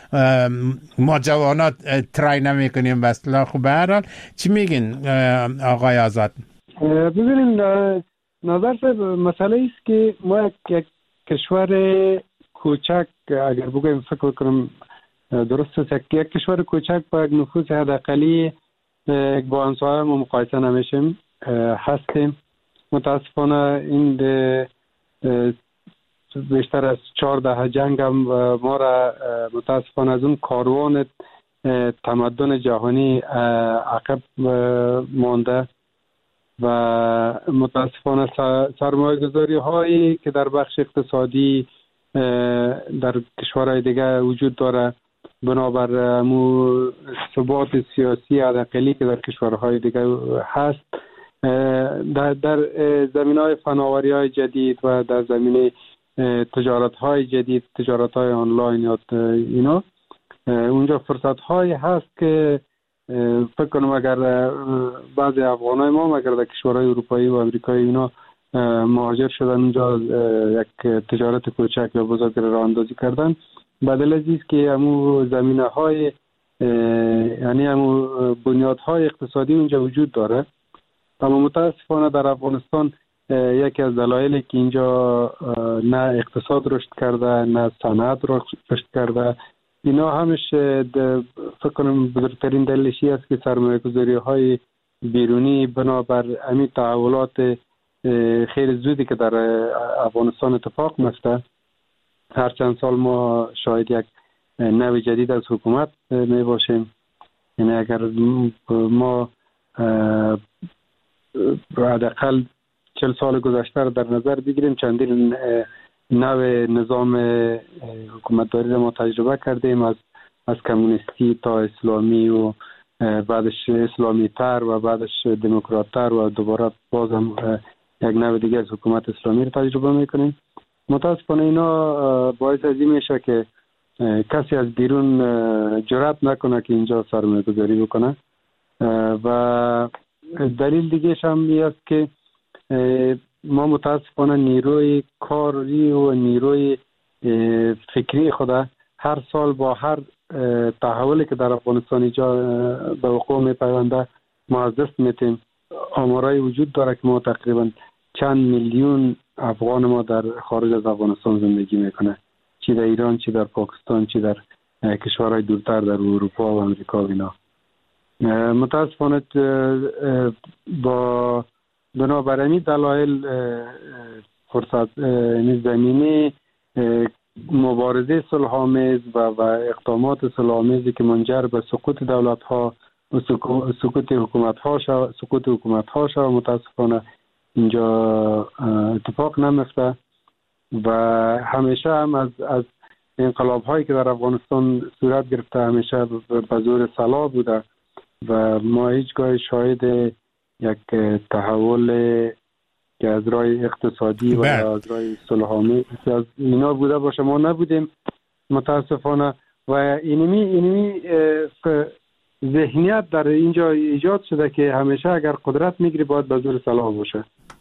ما جوانات ترای نمی کنیم؟ بس خب به هر حال چی میگین آقای آزاد؟ ببینیم نظر صاحب، مسئله است که ما یک کشور کوچک اگر بگویم فکر کنم درست است، یک کشور کوچک با یک نفوذ حداقلی با همسایه ما مقایسه نمیشیم هستیم. متاسفانه این بیشتر از چهار دهه جنگ هم ما را متاسفانه از اون کاروان تمدن جهانی عقب مانده و متاسفانه سرمایه گذاری هایی که در بخش اقتصادی در کشورهای دیگه وجود داره بنابر مو ثبات سیاسی حداقلی که در کشورهای دیگه هست در, در زمینهای فناوری های جدید و در زمینه تجارت های جدید، تجارت های آنلاین یا اینا، اونجا فرصت های هست که فکر کنم اگر بعضی افغانای ما اگر در کشورهای اروپایی و امریکایی اینا مهاجر شدن اونجا یک تجارت کوچک یا بزرگ راه اندازی کردن، بدل از این که همو زمینه های یعنی همو بنیاد های اقتصادی اونجا وجود داره. اما متاسفانه در افغانستان یکی از دلایلی که اینجا نه اقتصاد رشد کرده نه صنعت رشد کرده، اینا همش فکر کنم بزرگترین دلیلش است که سرمایه گذاری های بیرونی بنابر همین تحولات خیلی زودی که در افغانستان اتفاق میفته. هر چند سال ما شاید یک نوع جدید از حکومت می باشیم. یعنی اگر ما حداقل چل سال گذشته رو در نظر بگیریم، چندین نوع نظام حکومتداری رو ما تجربه کردیم، از از کمونیستی تا اسلامی و بعدش اسلامی تر و بعدش دموکرات تر و دوباره بازم یک نوع دیگه از حکومت اسلامی رو تجربه میکنیم. متاسفانه اینا باعث از این میشه که کسی از بیرون جرأت نکنه که اینجا سرمایه گذاری بکنه و دلیل دیگه هم این است که ما متاسفانه نیروی کاری و نیروی فکری خود هر سال با هر تحولی که در افغانستان اینجا به وقوع میپیونده ما از دست میتیم. آمارای وجود داره که ما تقریبا چند میلیون افغان ما در خارج از افغانستان زندگی میکنه، چی در ایران، چی در پاکستان، چی در کشورهای دورتر در اروپا و امریکا و اینا. متاسفانه با بنابراین دلایل فرصت زمینه مبارزه صلح‌آمیز و, و اقدامات صلح‌آمیزی که منجر به سقوط دولت ها و سقوط حکومت ها شد سقوط حکومت ها شد متاسفانه اینجا اتفاق نمیفته و همیشه هم از از انقلاب هایی که در افغانستان صورت گرفته همیشه به زور سلاح بوده و ما هیچگاه شاهد یک تحول که از راه اقتصادی و از راه صلح‌آمیز از اینا بوده باشه ما نبودیم متاسفانه. و اینمی اینمی ذهنیت در اینجا ایجاد شده که همیشه اگر قدرت میگیری باید به زور سلاح باشه.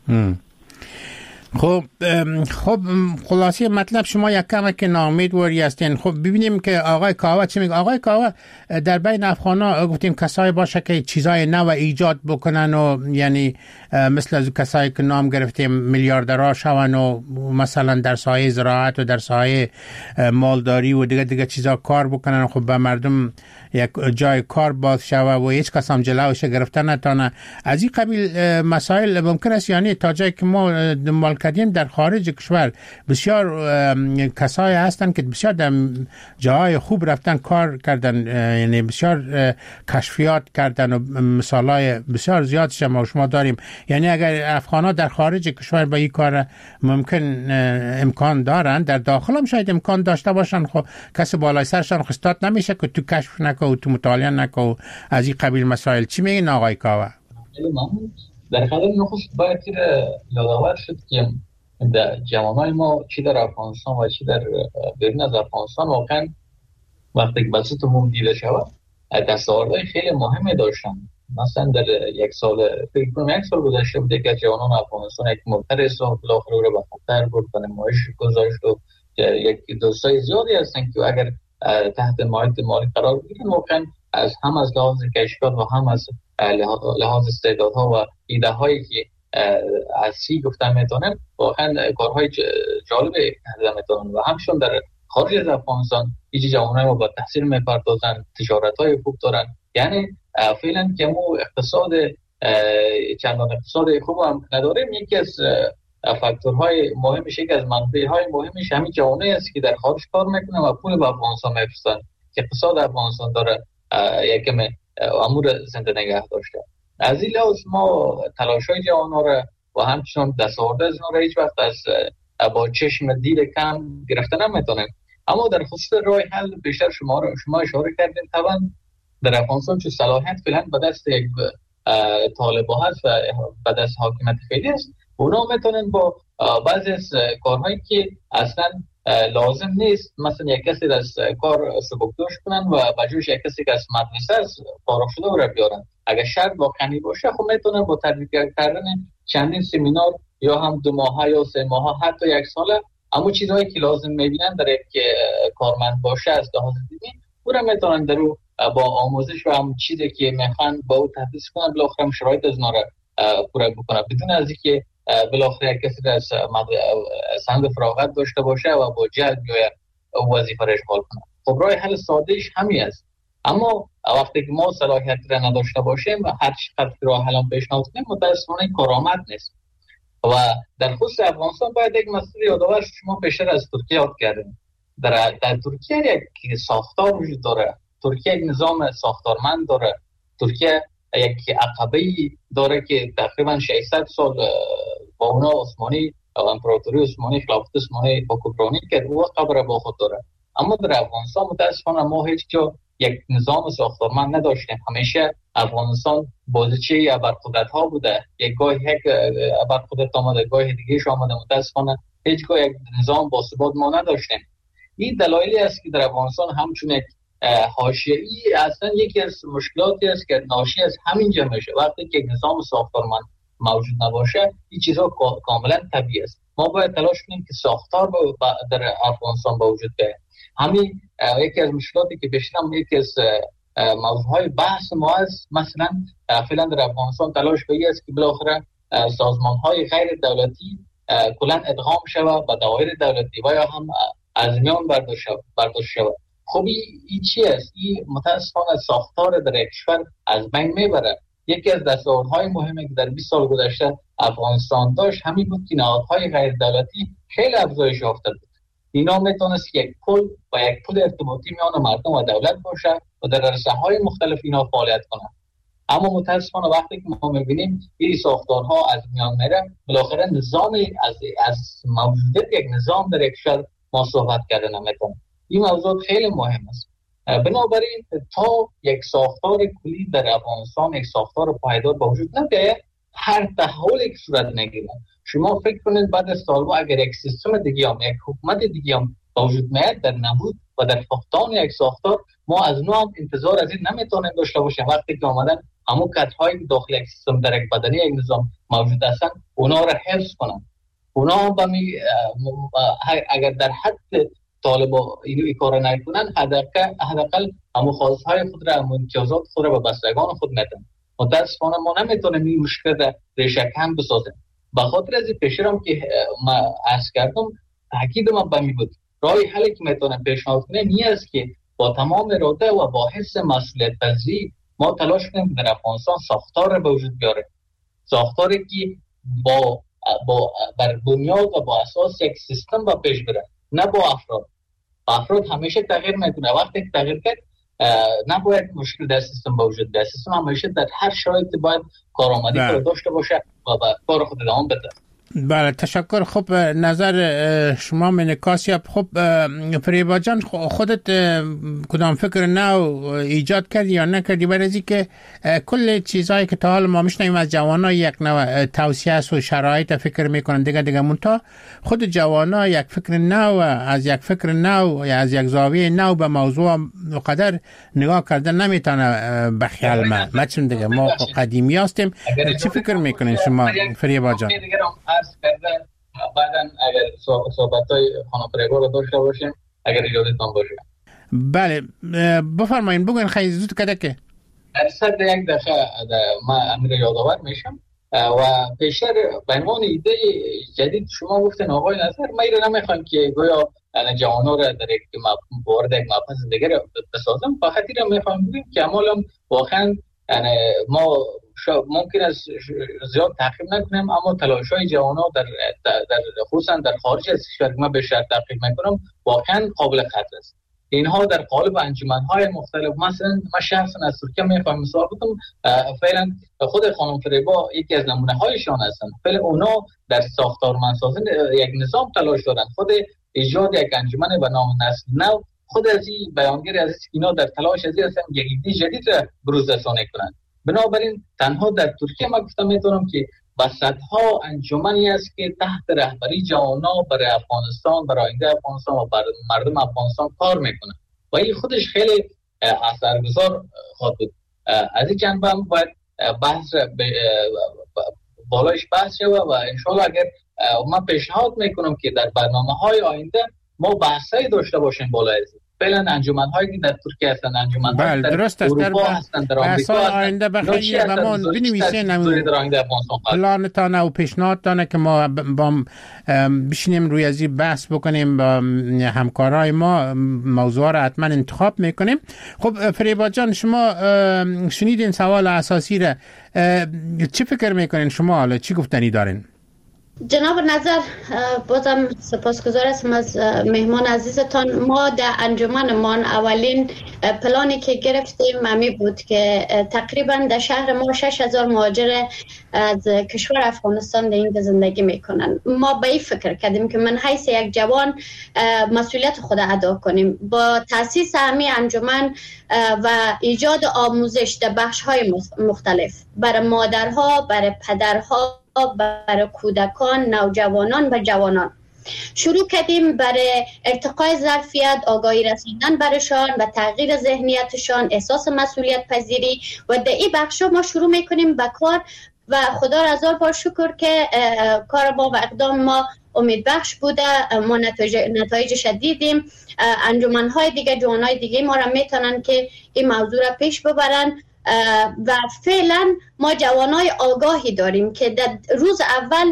خب خب خلاصه مطلب شما یک کم که ناامیدواری هستین. خب ببینیم که آقای کاوه چی میگه. آقای کاوه در بین افغانا گفتیم کسایی باشه که چیزای نو ایجاد بکنن و یعنی مثل از کسایی که نام گرفتیم میلیاردرها شون و مثلا در سایه زراعت و در سایه مالداری و دیگه دیگه چیزا کار بکنن، خب به مردم یک جای کار باز شوه و هیچ کس هم جلوش گرفتن نتونه. از این قبیل مسائل ممکن است یعنی تا جایی که ما دنبال کردیم در خارج کشور بسیار کسایی هستن که بسیار در جاهای خوب رفتن کار کردن، یعنی بسیار کشفیات کردن و مثالای بسیار زیادش ما شما داریم. یعنی اگر افغانا در خارج کشور با این کار ممکن امکان دارن، در داخل هم شاید امکان داشته باشن، خب کسی بالای سرشان خستات نمیشه که تو کشف نکو و تو مطالعه نکو از این قبیل مسائل. چی میگین آقای کاوه؟ در خلال نخست باید یادآور شد که در جوانای ما چی در افغانستان و چی در بیرون از افغانستان واقعا وقتی که بسیط عموم دیده شود دستاوردهای خیلی مهمی داشتن. مثلا در یک سال فکر کنم یک سال گذشته بوده که جوانان افغانستان یک مرتر اصلاح بالاخره رو به خطر برد و نمایش گذاشت و یک دوستای زیادی هستن که اگر تحت مایه مالی قرار بگیرن واقعا از هم از لحاظ کشفیات و هم از لحاظ استعدادها و ایده هایی که از سی گفتن میتونن واقعا کارهای جالبه انجام میتونن و همشون در خارج از افغانستان هیچ جوانای ما با تحصیل میپردازن، تجارت های خوب دارن. یعنی فعلا که ما اقتصاد چندان اقتصاد خوب هم نداریم. یکی از فاکتورهای مهمش، یک از منبع‌های مهمش همین جوانایی است که در خارج کار میکنن و پول به افغانستان میفرستن که اقتصاد افغانستان داره یکم امور زنده نگه داشته. از این لحاظ ما تلاش‌های جوان‌ها را و همچنان دستاورد از اونها را هیچ وقت از با چشم دید کم گرفته نمیتونیم. اما در خصوص راه حل بیشتر شما شما اشاره کردین، طبعا در افغانستان چون صلاحیت فعلا به دست یک طالبان هست و به دست حاکمیت فعلی است، اونا میتونن با بعضی از کارهایی که اصلا لازم نیست، مثلا یک کسی از کار سبکدوش کنن و بجوش یک کسی که از مدرسه از فارغ شده رو بیارن. اگر شرط واقعی باشه خب میتونن با تدریج کردن چندین سمینار یا هم دو ماهه یا سه ماهه حتی یک ساله، اما چیزهایی که لازم میبینن در یک کارمند باشه از لحاظ دینی اون میتونن در او با آموزش و هم چیزی که میخوان با او تدریس کنن، بالاخره شرایط از ناره پورا بکنن بدون از اینکه بالاخره کسی از سند فراغت داشته باشه و با جلب یا وظیفه را اشغال کنه. خب راه حل سادهش همین است، اما وقتی که ما صلاحیت را نداشته باشیم و هر چقدر راه حل پیشنهاد کنیم متأسفانه کارآمد نیست. و در خصوص افغانستان باید یک مسئله یادآور شما پیشتر از ترکیه یاد کردیم. در, در ترکیه یک ساختار وجود داره، ترکیه یک نظام ساختارمند داره، ترکیه یک عقبه‌ای داره که تقریبا ششصد سال با اونا عثمانی و امپراتوری عثمانی خلافت عثمانی حکمرانی کرد و قبر با خود داره. اما در افغانستان متأسفانه ما هیچ جا یک نظام ساختارمند نداشتیم. همیشه افغانستان بازیچه ابرقدرت‌ها بوده، یک گاه یک ابرقدرت آمده، گاه دیگه‌اش آمده. متأسفانه هیچگاه یک نظام باثبات ما نداشتیم. این دلایلی است که در افغانستان همچون یک حاشیه‌ای اصلا یکی از مشکلاتی است که ناشی از همین جمع میشه. وقتی که یک نظام ساختارمند موجود نباشه این چیزها کاملا طبیعی است. ما باید تلاش کنیم که ساختار در افغانستان به وجود بیاید. همین یکی از مشکلاتی که بیشترم یکی از موضوعهای بحث ما است. مثلا فعلا در افغانستان تلاش به این است که بالاخره سازمان‌های غیر دولتی کلا ادغام شود به دایره دولتی و یا هم از میان برداشته شود. خب این چی است؟ این متأسفانه ساختار در یک کشور از بین میبره. یکی از دستاوردهای مهمی که در بیست سال گذشته افغانستان داشت همین بود که نهادهای غیر دولتی خیلی افزایش یافته بود. اینا میتونست یک پل و یک پل ارتباطی میان مردم و دولت باشه و در رسانه‌های مختلف اینا فعالیت کنه. اما متأسفانه وقتی که ما میبینیم این ساختارها از میان میره، بالاخره نظامی از از موجودیت یک نظام در یک کشور ما صحبت کردن نمیتونه. این موضوع خیلی مهم است. بنابراین تا یک ساختار کلی در افغانستان، یک ساختار پایدار با وجود نیاید، هر تحولی که صورت نگیره، شما فکر کنید بعد از سالها اگر یک سیستم دیگه هم یک حکومت دیگه هم با وجود میاد در نبود و در فقدان یک ساختار، ما از نو هم انتظار از این نمیتونیم داشته باشیم وقتی که آمدن همون کت‌هایی که داخل یک سیستم در یک بدنه یک نظام موجود هستن اونا را حفظ کنن. اونا هم اگر در حد طالبا اینو کار نکنن حداقل همون خواستهای خود را، همون امتیازات خود را به بستگان خود میدن. متاسفانه ما نمیتونیم این مشکل را ریشه کن بسازیم. به خاطر از پیشرم که ما عرض کردم تاکید من به می بود راه حلی که میتونم پیشنهاد کنم این است که با تمام اراده و با حس مسئولیت پذیری ما تلاش کنیم که در افغانستان ساختار را به وجود بیاره، ساختاری که با با بر بنیاد و با اساس یک سیستم با پیش بره، نه با افراد. افراد همیشه تغییر میکنه، وقتی که تغییر کرد نباید مشکل در سیستم با وجود بیاد. سیستم همیشه در هر شرایطی باید کارآمدی رو داشته باشه و به کار خود ادامه بده. بله تشکر. خب نظر شما منکاسیاب. خب فریبا جان خودت کدام فکر نو ایجاد کردی یا نکردی برای از که کل چیزهایی که تا حال ما میشنیم از جوانا یک نوع توصیه است و شرایط فکر میکنن دیگه دیگه منتها خود جوانا یک فکر نو از یک فکر نو یا از یک زاویه نو به موضوع وقدر نگاه کردن نمیتونه بخیال ما مثلا دیگه ما قدیمی هستیم. چی فکر میکنین شما فریبا جان؟ عرض کرده بعدا اگر صحبت‌های خانم فریبا رو داشته باشیم اگر اجازهتون باشه. بله بفرمایید بگوین خیلی زود کده که درصد یک دفعه ما امیر یادآور میشم و پیشتر به عنوان ایده جدید شما گفتن آقای نظر ما ایره نمیخوام که گویا جوانو را در یک وارد یک مبحث دیگر بسازم، فقط ایره میخوام بگیم که عملا واقعا ما ممکن است زیاد تعقیب نکنیم، اما تلاش‌های جوانان در در خصوصا در خارج از کشور ما بیشتر تعقیب میکنم، واقعا قابل قدر است. اینها در قالب انجمن‌های مختلف، مثلا ما شخصا از ترکیه میخوام مثال بزنم، فعلا خود خانم فریبا یکی از نمونه‌هایشان هستند. فعلا اونا در ساختارمندسازی یک نظام تلاش دارن، خود ایجاد یک انجمن به نام نسل نو، خود از این بیانگر از اینا در تلاش از هستن یک ایده جدید را بروز رسانی کنند. بنابراین تنها در ترکیه ما گفتم میتونم که صدها انجمنی است که تحت رهبری جوانان برای افغانستان، برای آینده افغانستان و برای مردم افغانستان کار میکنه و این خودش خیلی اثرگذار خواهد بود. از این جنبه هم باید بحث بالایش بحث شود و انشاءالله اگر من پیشنهاد میکنم که در برنامه های آینده ما بحثایی داشته باشیم بالای از فعلا انجمن‌هایی که در ترکیه هستن، انجمن‌هایی در درست است، اروپا هستن، در آمریکا هستن. آینده بخیر و ما بنویسین پلانتان و پیشنهادتان که ما با بشینیم روی از این بحث بکنیم، با همکارای ما موضوع را حتما انتخاب میکنیم. خب فریبا جان، شما شنیدین سوال اساسی را، چی فکر میکنین شما؟ حالا چی گفتنی دارین؟ جناب نظر، بازم سپاسگزار هستم از مهمان عزیزتان. ما در انجمنمان اولین پلانی که گرفتیم همی بود که تقریبا در شهر ما شش هزار مهاجر از کشور افغانستان در اینجا زندگی میکنن. ما به این فکر کردیم که من حیث یک جوان مسئولیت خود ادا کنیم با تاسیس همی انجمن و ایجاد آموزش در بخش‌های مختلف برای مادرها، برای پدرها، برای کودکان، نوجوانان و جوانان. شروع کردیم برای ارتقای ظرفیت، آگاهی رساندن برشان و تغییر ذهنیتشان، احساس مسئولیت پذیری و در این بخشا ما شروع میکنیم به کار و خدا را هزار بار شکر که کار ما و اقدام ما امید بخش بوده. ما نتایج, نتایج شدیدیم. انجمن‌های دیگه، جوانای دیگه ما را میتونن که این موضوع را پیش ببرن و فعلا ما جوانای آگاهی داریم که در روز اول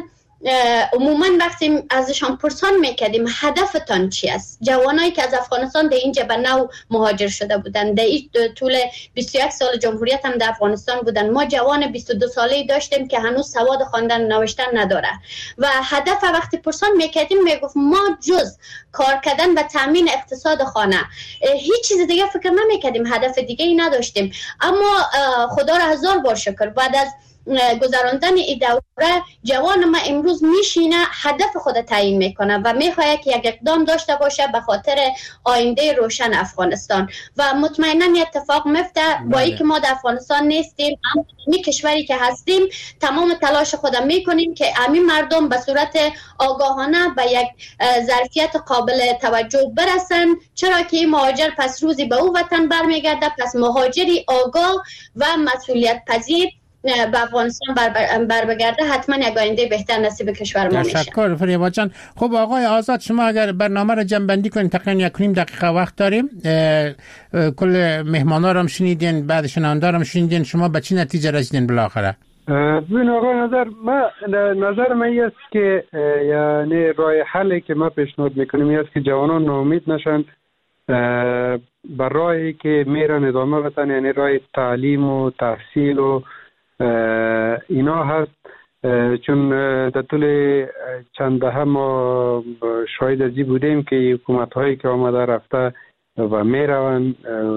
عموما وقتی ازشان پرسان میکردیم هدفتان چی است، جوانایی که از افغانستان در اینجا به نو مهاجر شده بودن، در این طول بیست و یک سال جمهوریت هم در افغانستان بودن، ما جوان بیست و دو ساله‌ای داشتیم که هنوز سواد خواندن نوشتن نداره و هدف وقتی پرسان میکردیم میگفت ما جز کار کردن و تامین اقتصاد خانه هیچ چیز دیگه فکر نمیکردیم، هدف دیگه ای نداشتیم. اما خدا را هزار بار شکر بعد از گذراندن این دوره جوان ما امروز میشینه هدف خود تعیین میکنه و میخواد که یک اقدام داشته باشه به خاطر آینده روشن افغانستان و مطمئنا اتفاق میفته. با اینکه ما در افغانستان نیستیم اما این کشوری که هستیم تمام تلاش خود میکنیم که همین مردم به صورت آگاهانه به یک ظرفیت قابل توجه برسن، چرا که مهاجر پس روزی به او وطن برمیگرده، پس مهاجری آگاه و مسئولیت پذیر به افغانستان بر, بر بگرده حتما یک آینده بهتر نصیب کشور ما میشه. تشکر فریبا جان. خب آقای آزاد، شما اگر برنامه را جمع کنید تقریبا یک نیم دقیقه وقت داریم. کل مهمانا رو هم شنیدین، بعد شنونده رو هم شنیدین، شما به چی نتیجه رسیدین بالاخره؟ ببین آقای نظر، ما نظر من است که یعنی راه حلی که ما پیشنهاد میکنیم است که جوانان ناامید نشن، بر راهی که میرن ادامه بدن، یعنی راه تعلیم و تحصیل و اینا هست. چون در طول چند دهه ما شاهد از این بودیم که حکومت هایی که آمده رفته و میروند،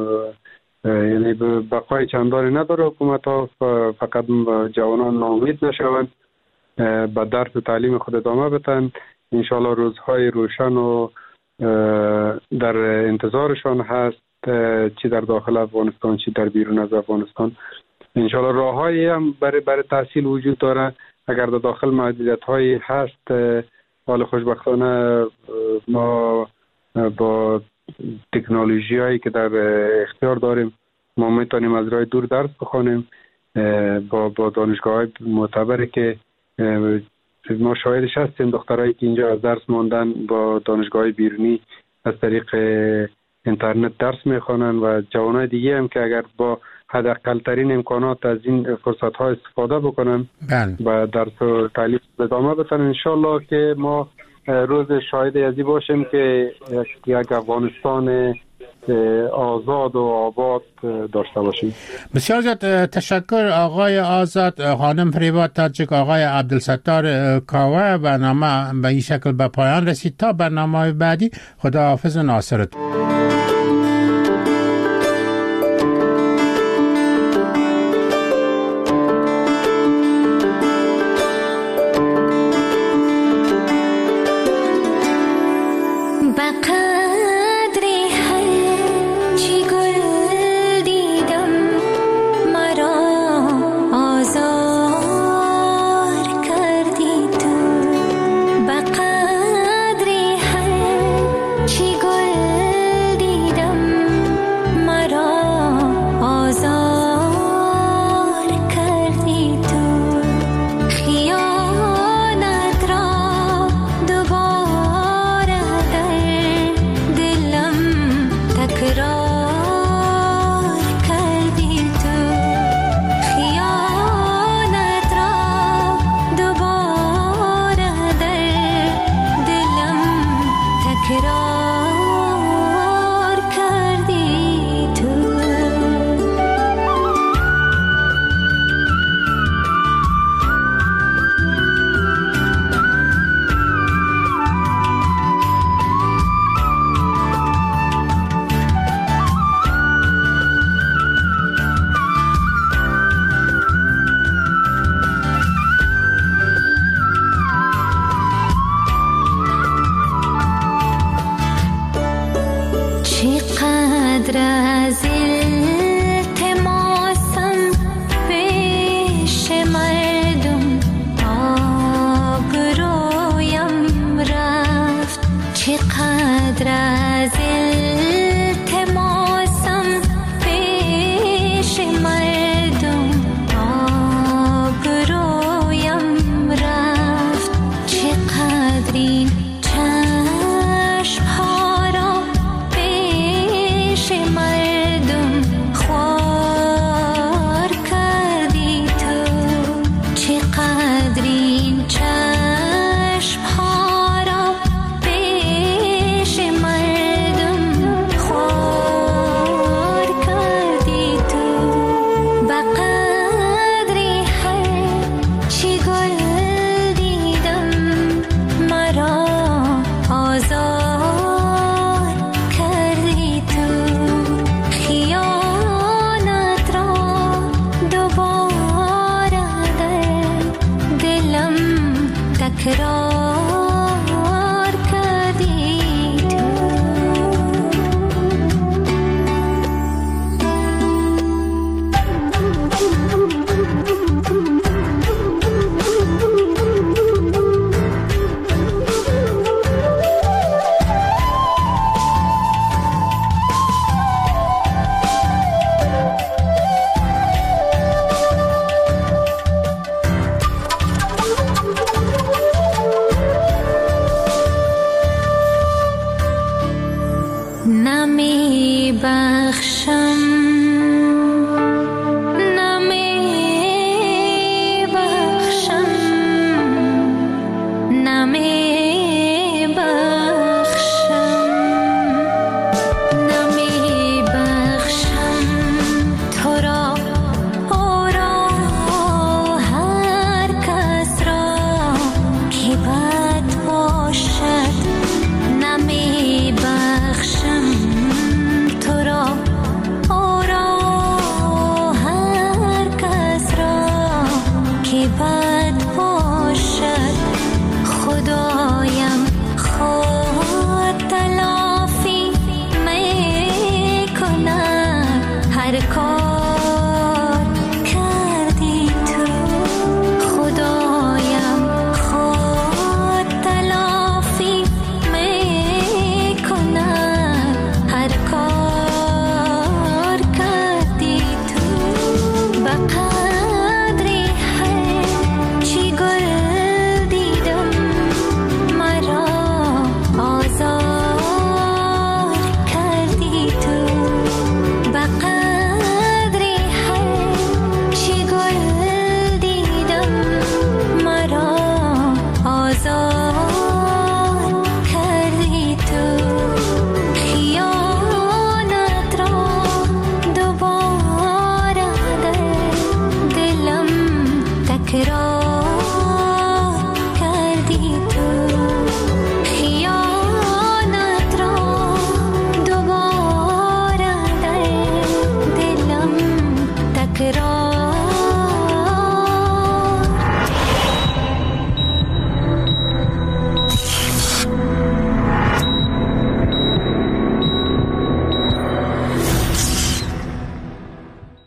یعنی بقای چندانی نداره حکومت ها، فقط جوانان ناامید نشوند، به درس و تعلیم خود ادامه بدن. انشاءالله روزهای روشن و در انتظارشان هست، چی در داخل افغانستان چی در بیرون از افغانستان. انشاءالله راههایی هم برای برای تحصیل وجود داره. اگر در داخل محدودیت هایی هست، حال خوشبختانه ما با تکنولوژی هایی که در اختیار داریم ما میتونیم از راه دور درس بخونیم با با دانشگاه های معتبری که ما شاهدش هستیم. دخترایی که اینجا از درس ماندن با دانشگاه های بیرونی از طریق اینترنت درس میخوانن و جوانای دیگه هم که اگر با حداقل ترین امکانات از این فرصت ها استفاده بکنن و درس و تعلیم ادامه بدن، انشالله که ما روز شاهد ازی باشیم که یک افغانستان آزاد و آباد داشته باشیم. بسیار زیاد تشکر آقای آزاد. خانم فریبا تاجیک، آقای عبدالستار کاوه. برنامه به این شکل به پایان رسید. تا برنامه بعدی، خداحافظ و ناصرتون. تکرار